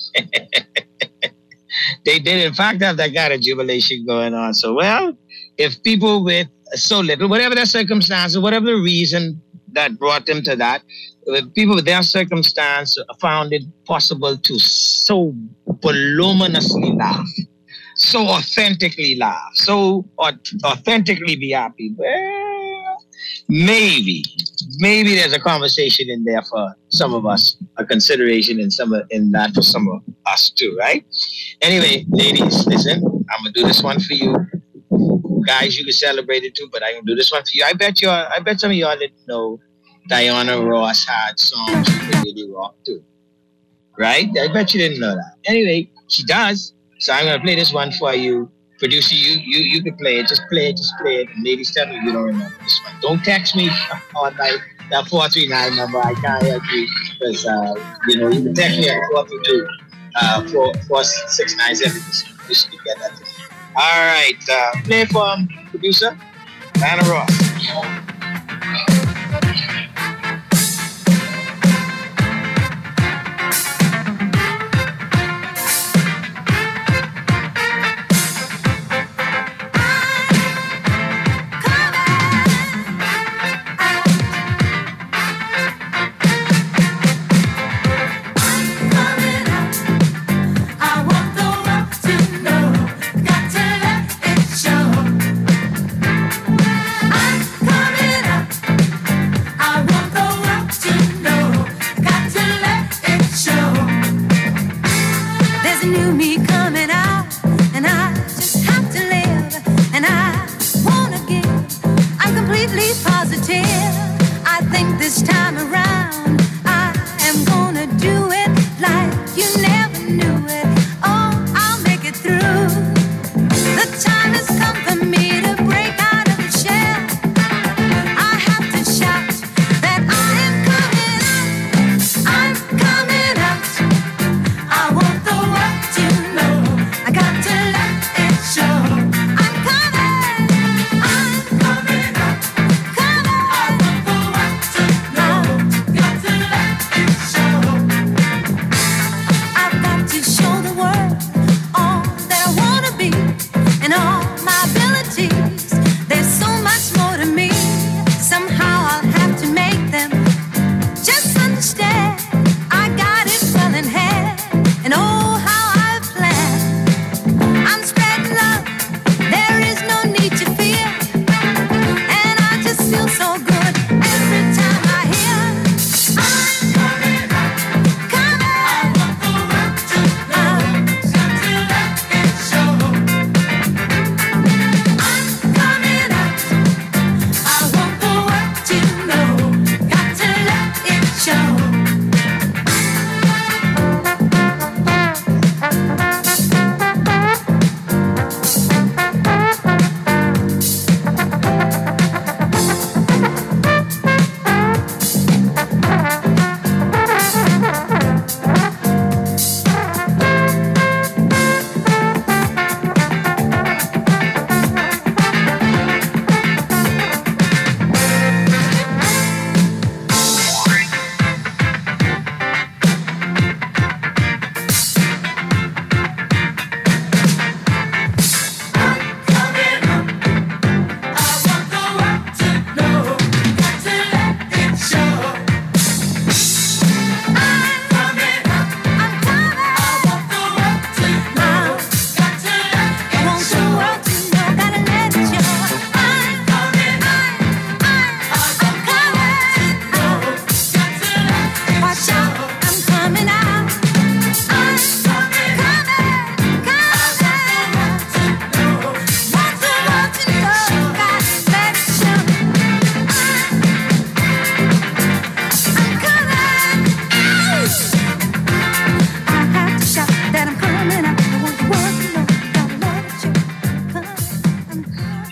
They did, in fact, have that kind of jubilation going on. So, well, if people with so little, whatever their circumstances, whatever the reason that brought them to that, if people with their circumstance found it possible to so voluminously laugh, so authentically laugh, so authentically be happy, well, maybe, maybe there's a conversation in there for some of us, a consideration in some of, in that for some of us too, right? Anyway, ladies, listen, I'm gonna do this one for you. Guys, you can celebrate it too, but I'm gonna do this one for you. I bet you, I bet some of y'all didn't know Diana Ross had songs you could really rock too. Right? I bet you didn't know that. Anyway, she does. So I'm gonna play this one for you. Producer, you you you can play it. Just play it, just play it. And ladies, tell me you don't remember this one. Don't text me on my that four three nine number. I can't help you because uh, you know, you can text me at four two two uh four four six nine seven. You should get that to me. All right, uh, play for um, producer Diana Ross. Coming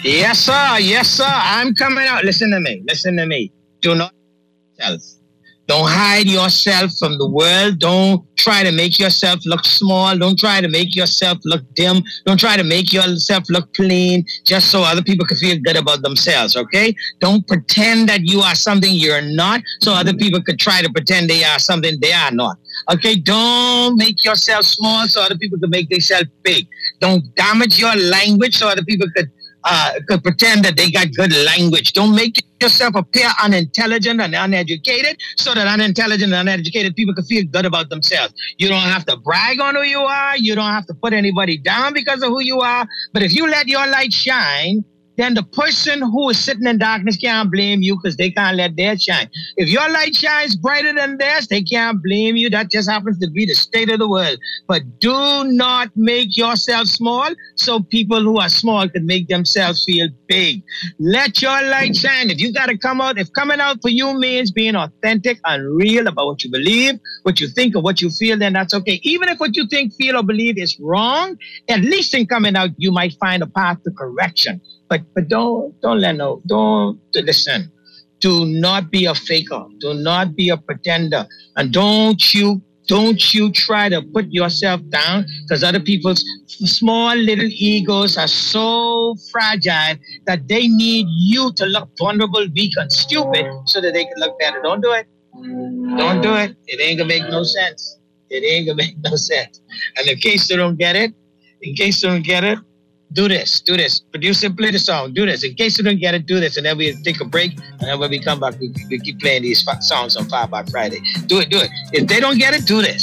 Yes, sir. Yes, sir. I'm coming out. Listen to me. Listen to me. Do not self. Don't hide yourself from the world. Don't try to make yourself look small. Don't try to make yourself look dim. Don't try to make yourself look plain just so other people can feel good about themselves, okay? Don't pretend that you are something you're not so other people could try to pretend they are something they are not, okay? Don't make yourself small so other people could make themselves big. Don't damage your language so other people could Uh, could pretend that they got good language. Don't make yourself appear unintelligent and uneducated so that unintelligent and uneducated people can feel good about themselves. You don't have to brag on who you are. You don't have to put anybody down because of who you are. But if you let your light shine, then the person who is sitting in darkness can't blame you because they can't let theirs shine. If your light shines brighter than theirs, they can't blame you. That just happens to be the state of the world. But do not make yourself small so people who are small can make themselves feel big. Let your light shine. If you got to come out, if coming out for you means being authentic and real about what you believe, what you think, or what you feel, then that's okay. Even if what you think, feel, or believe is wrong, at least in coming out, you might find a path to correction. But but don't don't let no don't listen. Do not be a faker. Do not be a pretender, and don't you don't you try to put yourself down because other people's small little egos are so fragile that they need you to look vulnerable, weak, and stupid so that they can look better. Don't do it. Don't do it. It ain't gonna make no sense. It ain't gonna make no sense. And in case you don't get it, in case you don't get it. Do this, do this. Producer, play the song. Do this. In case you don't get it, do this. And then we take a break. And then when we come back, we, we keep playing these f- songs on Five by Friday. Do it, do it. If they don't get it, do this.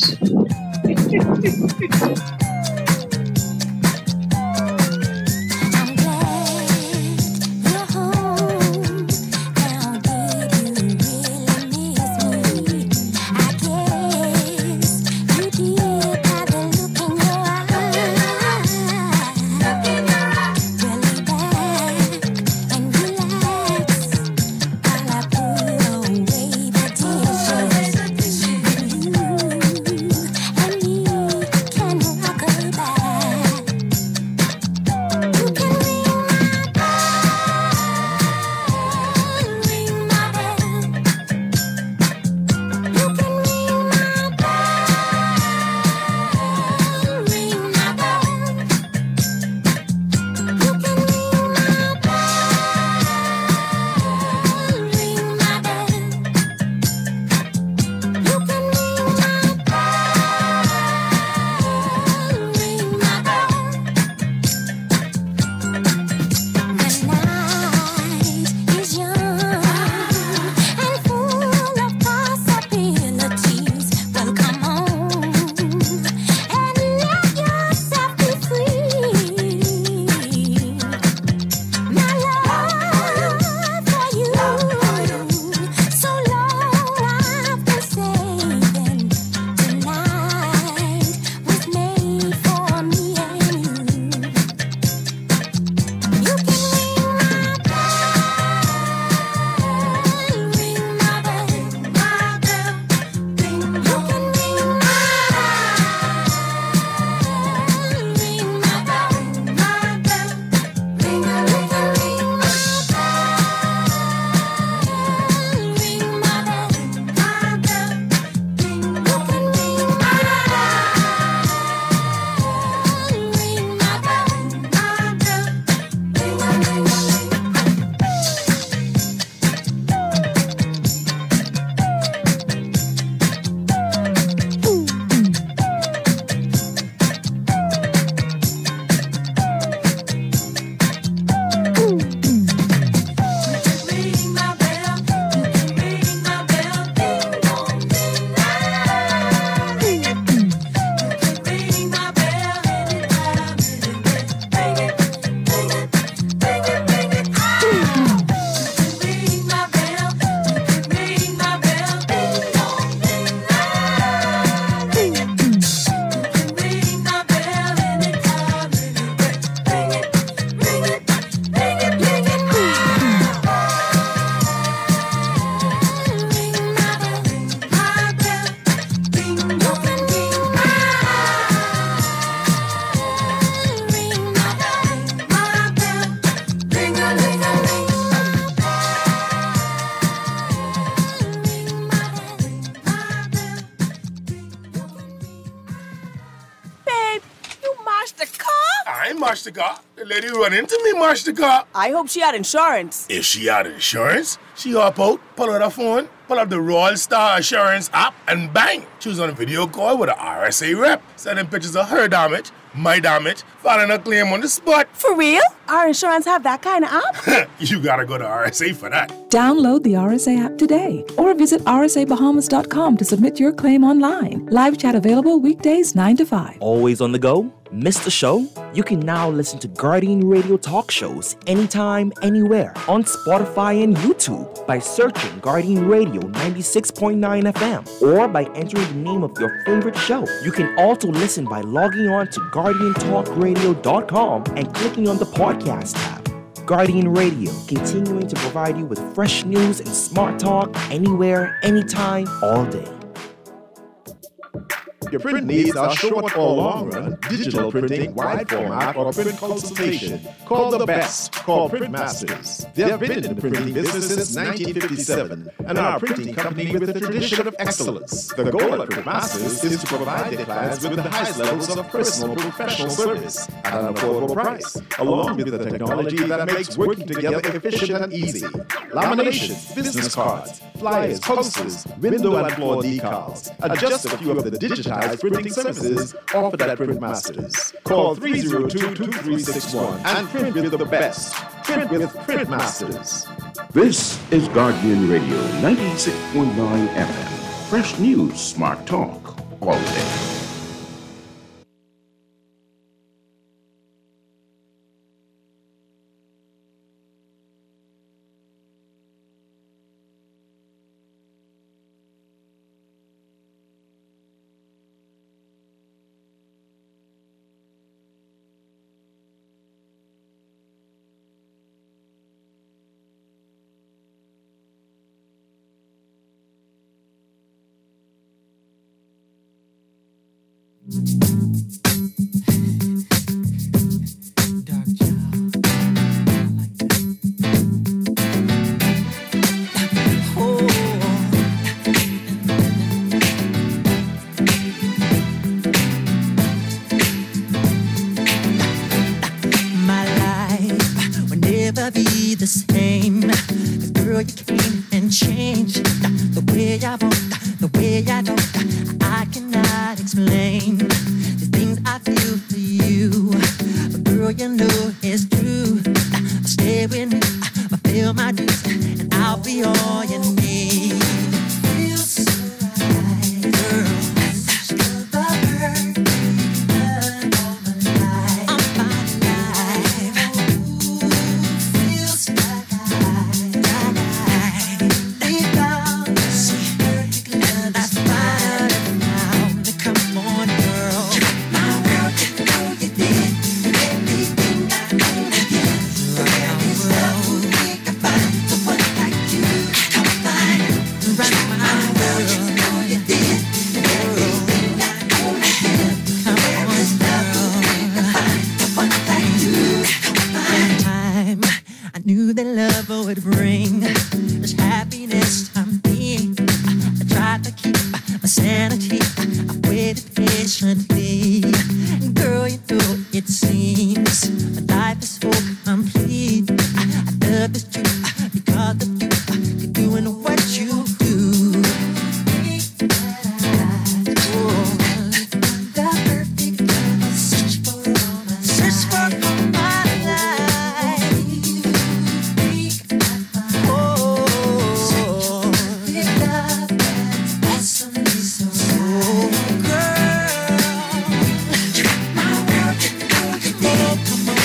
Can mashed the car. The lady run into me, mashed the car. I hope she had insurance. If she had insurance, she hop out, pull out her phone, pull up the Royal Star Assurance app, and bang! She was on a video call with an R S A rep, sending pictures of her damage, my damage, filing a claim on the spot. For real? Our insurance have that kind of app? You gotta go to R S A for that. Download the R S A app today or visit R S A Bahamas dot com to submit your claim online. Live chat available weekdays nine to five. Always on the go? Missed the show? You can now listen to Guardian Radio talk shows anytime, anywhere on Spotify and YouTube by searching Guardian Radio ninety-six point nine F M or by entering the name of your favorite show. You can also listen by logging on to guardian talk radio dot com and clicking on the podcast tab. Guardian Radio, continuing to provide you with fresh news and smart talk anywhere, anytime, all day. Your print needs are short or long run, digital printing, wide format, or print consultation. Call the best. Call Printmasters. They have been in the printing business since nineteen fifty-seven and are a printing company with a tradition of excellence. The goal of Printmasters is to provide their clients with the highest levels of personal professional service at an affordable price, along with the technology that makes working together efficient and easy. Laminations, business cards, flyers, posters, window and floor decals, are just a few of the digitized printing services offered at Printmasters. Call three oh two, two three six one and print with the best. Print with Printmasters. This is Guardian Radio ninety-six point nine F M. Fresh news, smart talk, all day. My life will never be the same. 'Cause girl, you came and changed the way I walk, the way I talk. I cannot explain the things I feel for you. But girl, you know it's true. I stay with me, I feel my dues, and I'll be all you need. Feels so right, girl. Such the perfect love of my life. I'm fine alive. Ooh, feels like I, deep down, see perfect love. That's fine. Come on, girl. My world, you know you did everything I could get. There is love we can find someone like you. Come find, right, my world, you know you did everything I could get. There is love we can find someone like you. Come find. Time I knew that love would bring this happiness to me. I tried to keep my sanity. I waited patiently. Girl, you know it seems my life is so complete. I, I love this truth because of you. You're doing what you do. Oh, the perfect love. Search for all my life. Search for all my life. Oh, perfect love. That's something so girl. My world, you know you did.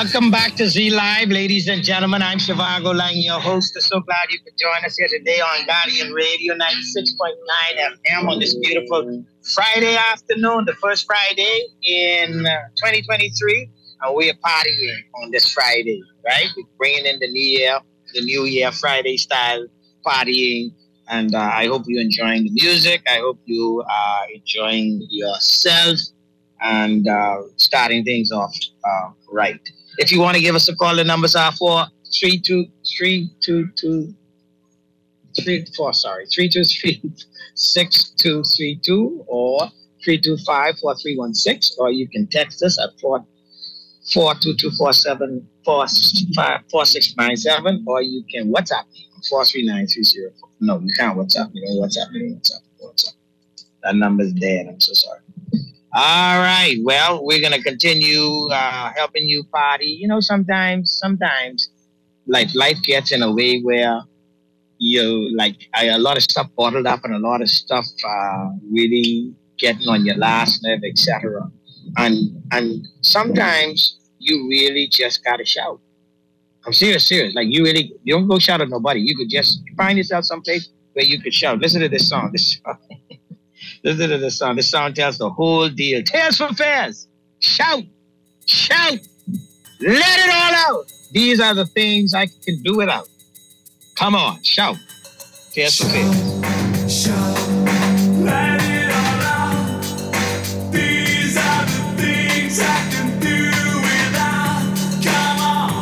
Welcome back to Z Live, ladies and gentlemen. I'm Shivago Lang, your host. I'm so glad you could join us here today on Guardian Radio ninety-six point nine F M on this beautiful Friday afternoon, the first Friday in uh, twenty twenty-three. And we're partying on this Friday, right? We're bringing in the new year, the new year Friday style partying. And uh, I hope you're enjoying the music. I hope you are enjoying yourself and uh, starting things off uh, right. If you want to give us a call, the numbers are four three two three two two three four sorry three two three six two three two or three two five four three one six, or you can text us at four four two two four seven four five four six nine seven, or you can WhatsApp me four three nine three zero four. No, you can't WhatsApp me. Don't WhatsApp me. WhatsApp me. WhatsApp. That number's dead. I'm so sorry. All right. Well, we're gonna continue uh, helping you party. You know, sometimes, sometimes, like life gets in a way where you like I, a lot of stuff bottled up and a lot of stuff uh, really getting on your last nerve, et cetera. And and sometimes you really just gotta shout. I'm serious, serious. Like you really, you don't go shout at nobody. You could just find yourself someplace where you could shout. Listen to this song. This song. Listen to this song. This song tells the whole deal. Tears for Fears. Shout. Shout. Let it all out. These are the things I can do without. Come on. Shout. Tears for Fears. Shout. Let it all out. These are the things I can do without. Come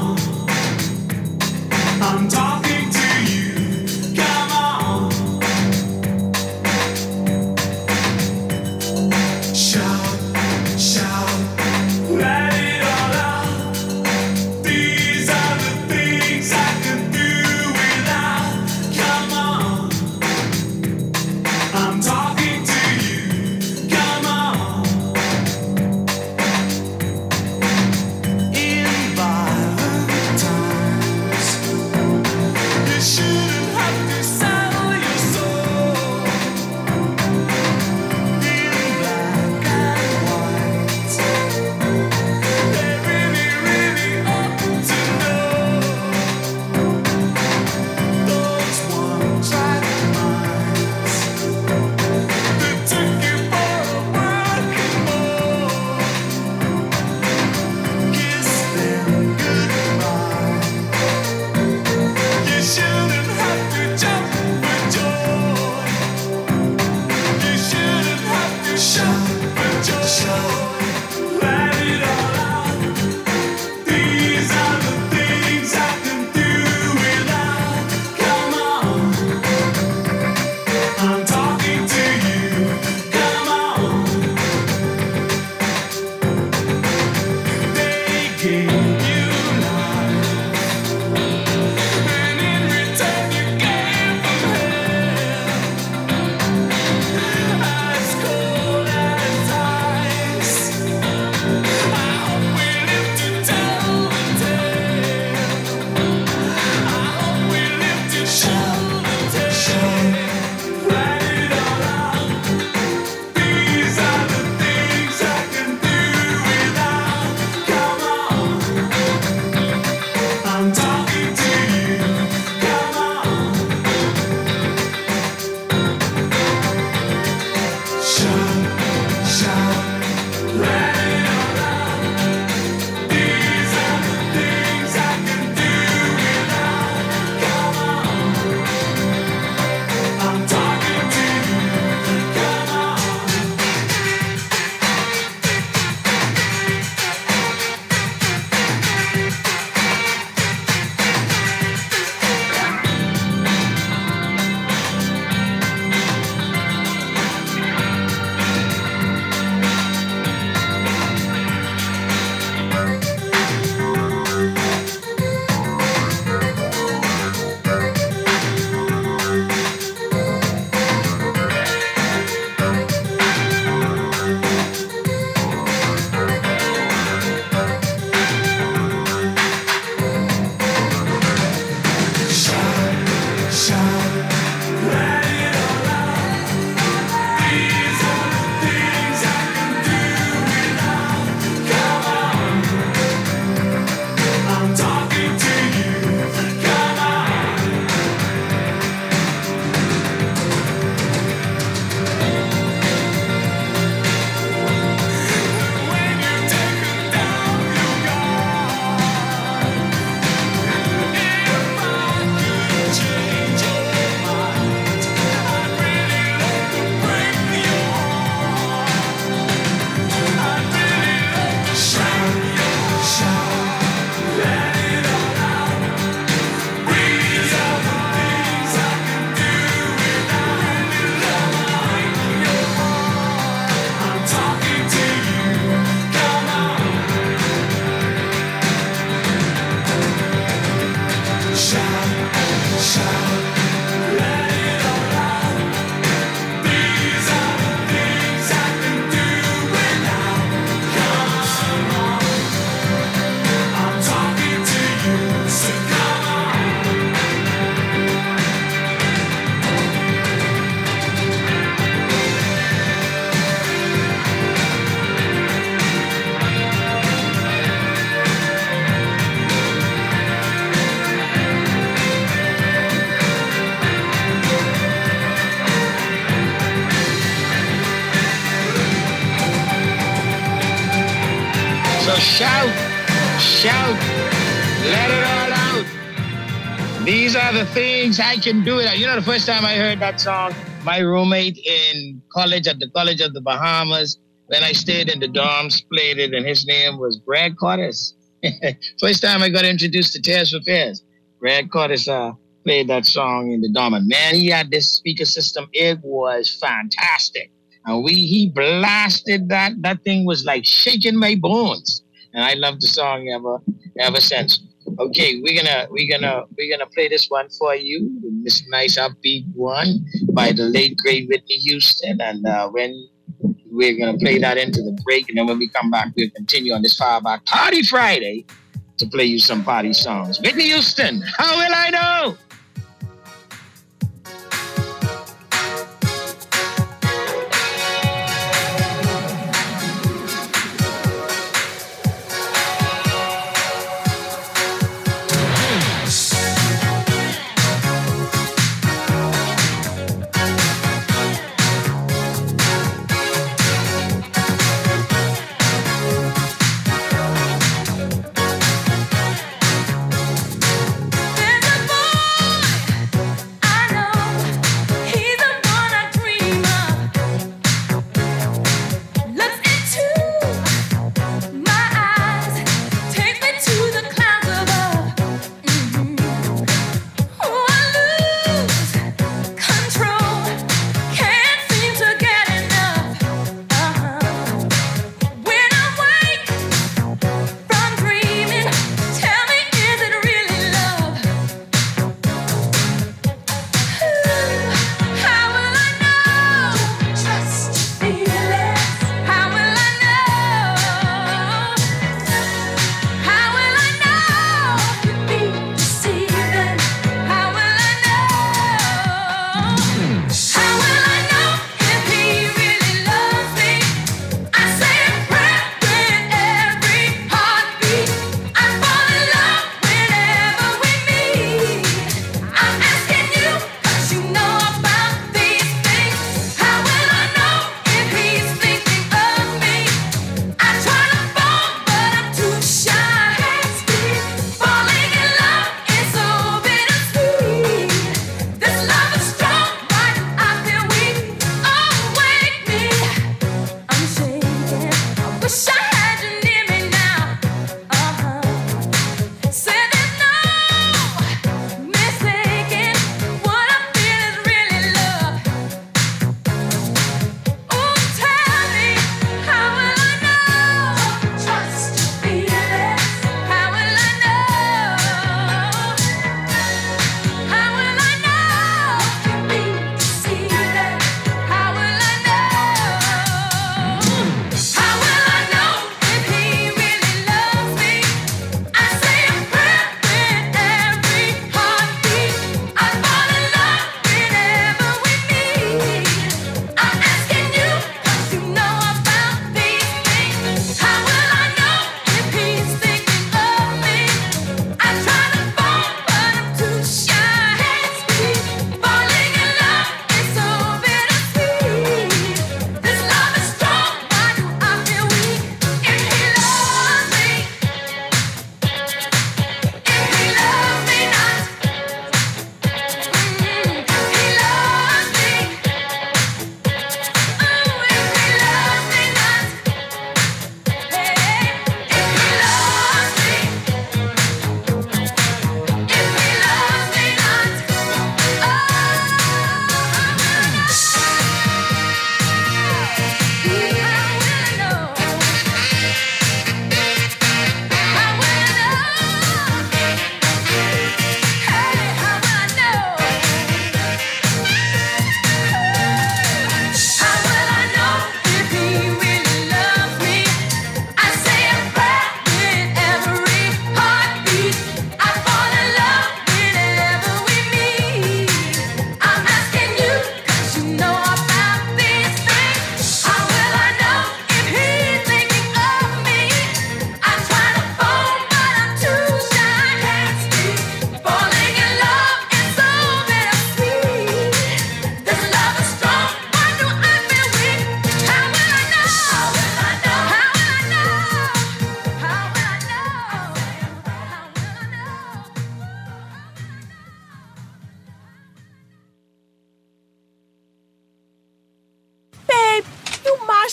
on. I'm talking to you. Come on. Shout, shout, let it all out. These are the things I can do without. Come on. shout, shout, let it all out. These are the things I can do it. You know, the first time I heard that song, my roommate in college at the College of the Bahamas, when I stayed in the dorms, played it, and his name was Brad Cordes. First time I got introduced to Tears for Fears, Brad Cordes uh, played that song in the dorm. And man, he had this speaker system. It was fantastic. And we he blasted that. That thing was like shaking my bones. And I love the song ever, ever since. Okay, we're gonna we're gonna we're gonna play this one for you. This nice upbeat one by the late great Whitney Houston. And uh, when we're gonna play that into the break, and then when we come back, we'll continue on this Fire Back Party Friday to play you some party songs. Whitney Houston, how will I know? There's a boy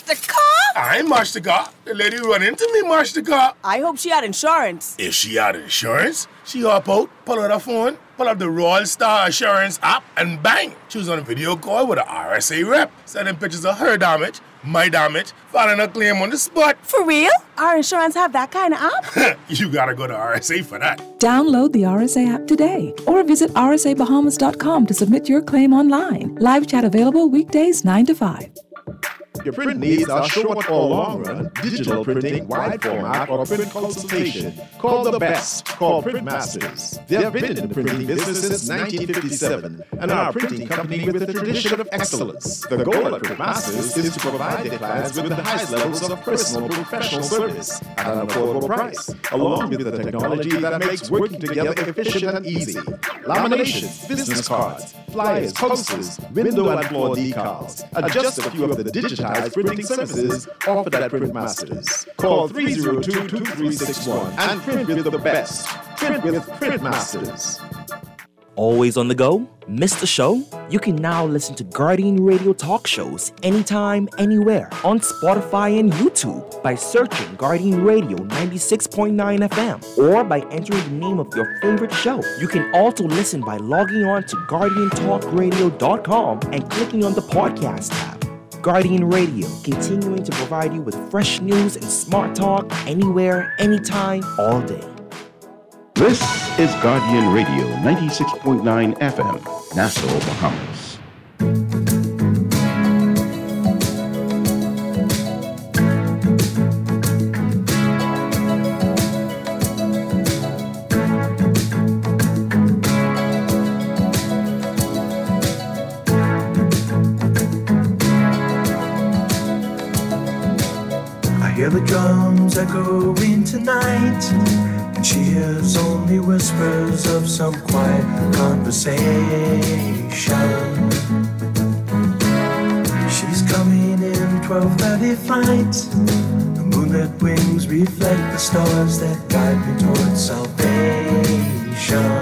the car? I ain't marched the car. The lady who run into me marched the car. I hope she had insurance. If she had insurance, she hop out, pull out her phone, pull up the Royal Star Assurance app, and bang! She was on a video call with an R S A rep, sending pictures of her damage, my damage, filing a claim on the spot. For real? Our insurance have that kind of app? You gotta go to R S A for that. Download the R S A app today or visit r s a bahamas dot com to submit your claim online. Live chat available weekdays nine to five. Your print needs are short or long run, digital printing, wide format, or print consultation. Call the best. Call Printmasters. They have been in the printing business since nineteen fifty-seven and are a printing company with a tradition of excellence. The goal of Printmasters is to provide their clients with the highest levels of personal professional service at an affordable price, along with the technology that makes working together efficient and easy. Laminations, business cards, flyers, posters, window and floor decals, and just a few of the digitized printing services offered at Printmasters. Call three oh two, two three six one and print with the best. Print with Printmasters. Always on the go? Missed the show? You can now listen to Guardian Radio talk shows anytime, anywhere on Spotify and YouTube by searching Guardian Radio ninety-six point nine F M or by entering the name of your favorite show. You can also listen by logging on to guardian talk radio dot com and clicking on the podcast tab. Guardian Radio, continuing to provide you with fresh news and smart talk anywhere, anytime, all day. This is Guardian Radio ninety-six point nine F M, Nassau, Bahamas. I hear the drums echoing tonight, and she hears only whispers of some quiet conversation. She's coming in twelve thirty flight. The moonlit wings reflect the stars that guide me towards salvation.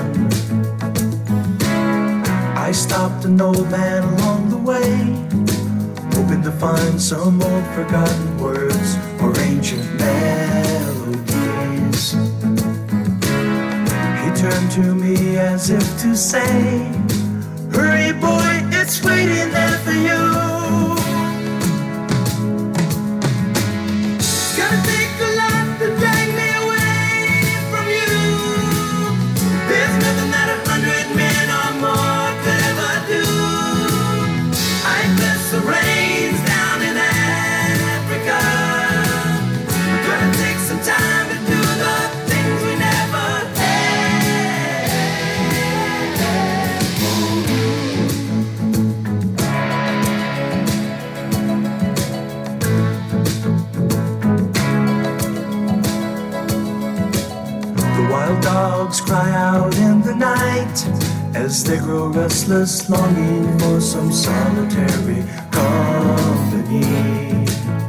I stopped an old man along the way, hoping to find some old forgotten words or ancient melodies. He turned to me as if to say, hurry boy, it's waiting there for you. It's gonna take a lot to drag me away from you. There's nothing that a hundred men or more could ever do. I bless the rains down in Africa. We're gonna take some time to do the things we never The wild dogs cry out in the night as they grow restless, longing for some solitary company.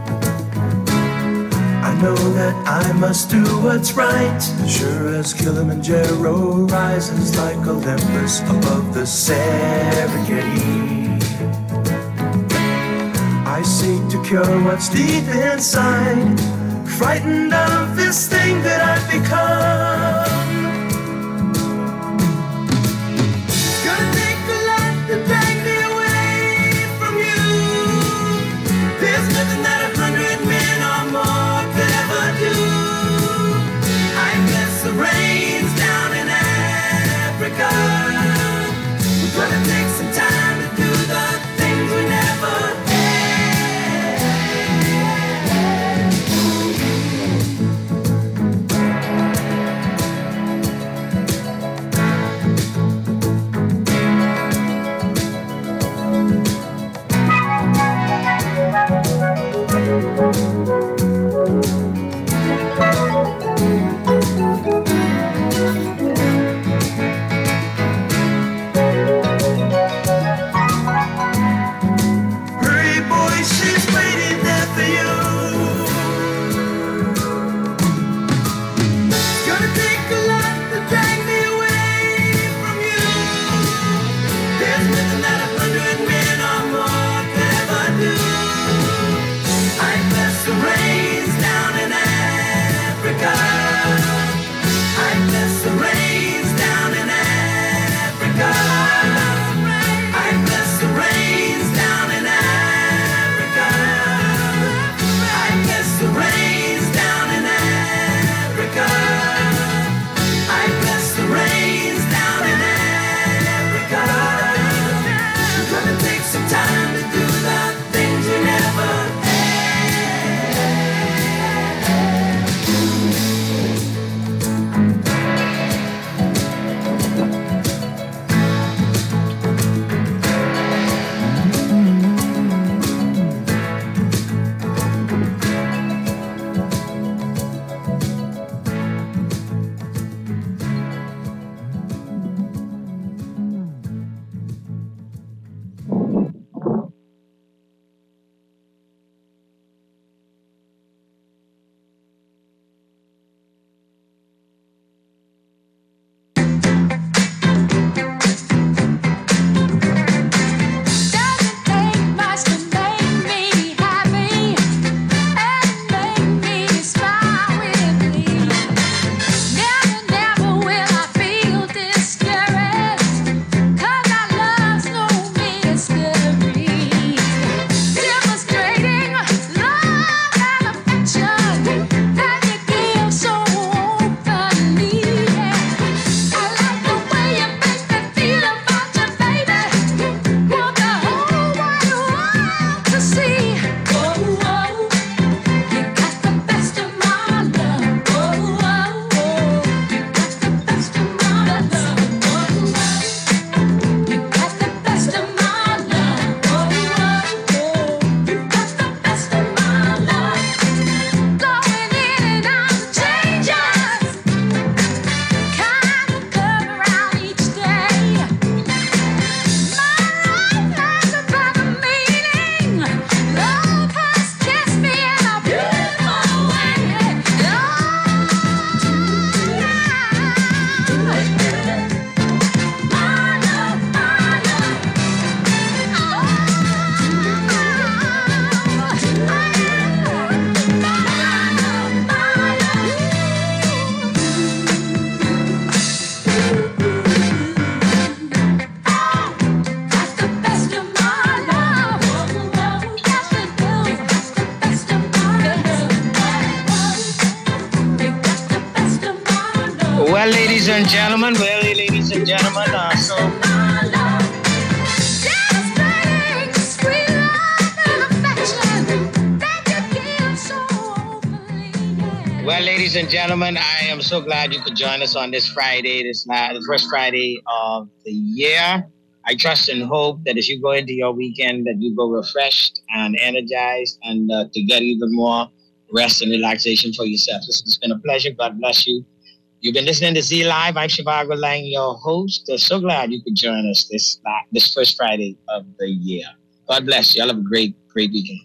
I know that I must do what's right, as sure as Kilimanjaro rises like Olympus above the Serengeti. I seek to cure what's deep inside, frightened of this thing that I've become. It's gonna take a lot to drag me away from you. There's nothing that a hundred men or more could ever do. I bless the rains down in Africa. We're gonna take some time to do the things we never had. ladies and gentlemen, well, ladies and gentlemen, uh, so well, ladies and gentlemen, I am so glad you could join us on this Friday, this uh, the first Friday of the year. I trust and hope that as you go into your weekend, that you go refreshed and energized, and uh, to get even more rest and relaxation for yourself. This has been a pleasure. God bless you. You've been listening to Z Live. I'm Shivago Lang, your host. Uh, so glad you could join us this uh, this first Friday of the year. God bless you. I'll have a great, great weekend.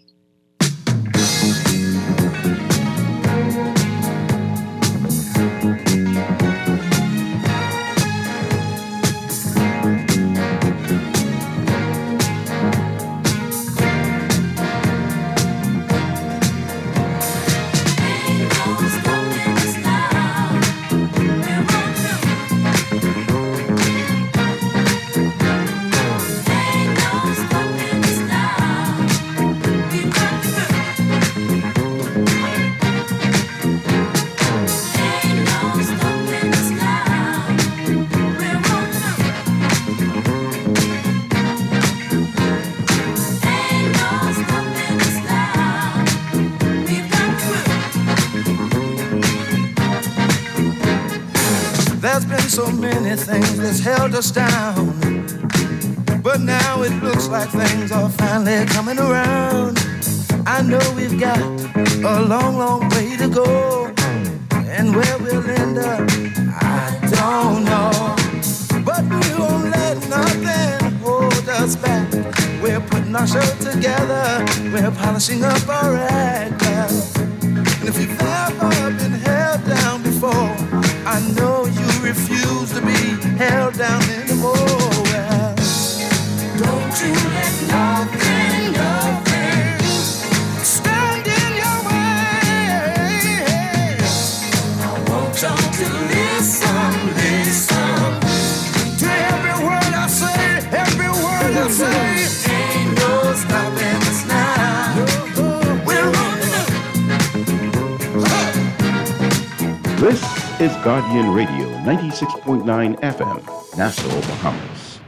There's been so many things that's held us down, but now it looks like things are finally coming around. I know we've got a long, long way to go, and where we'll end up, I don't know. But we won't let nothing hold us back. We're putting our show together, we're polishing up our act, well. And if you've ever been held down before, I know you refuse to be held down anymore. Well, don't you let nothing, nothing stand in your way. I want y'all to listen, listen to every word I say, every word I say. Ain't no stopping us now. We're running up. This is Guardian Radio ninety-six point nine F M, Nassau, Bahamas.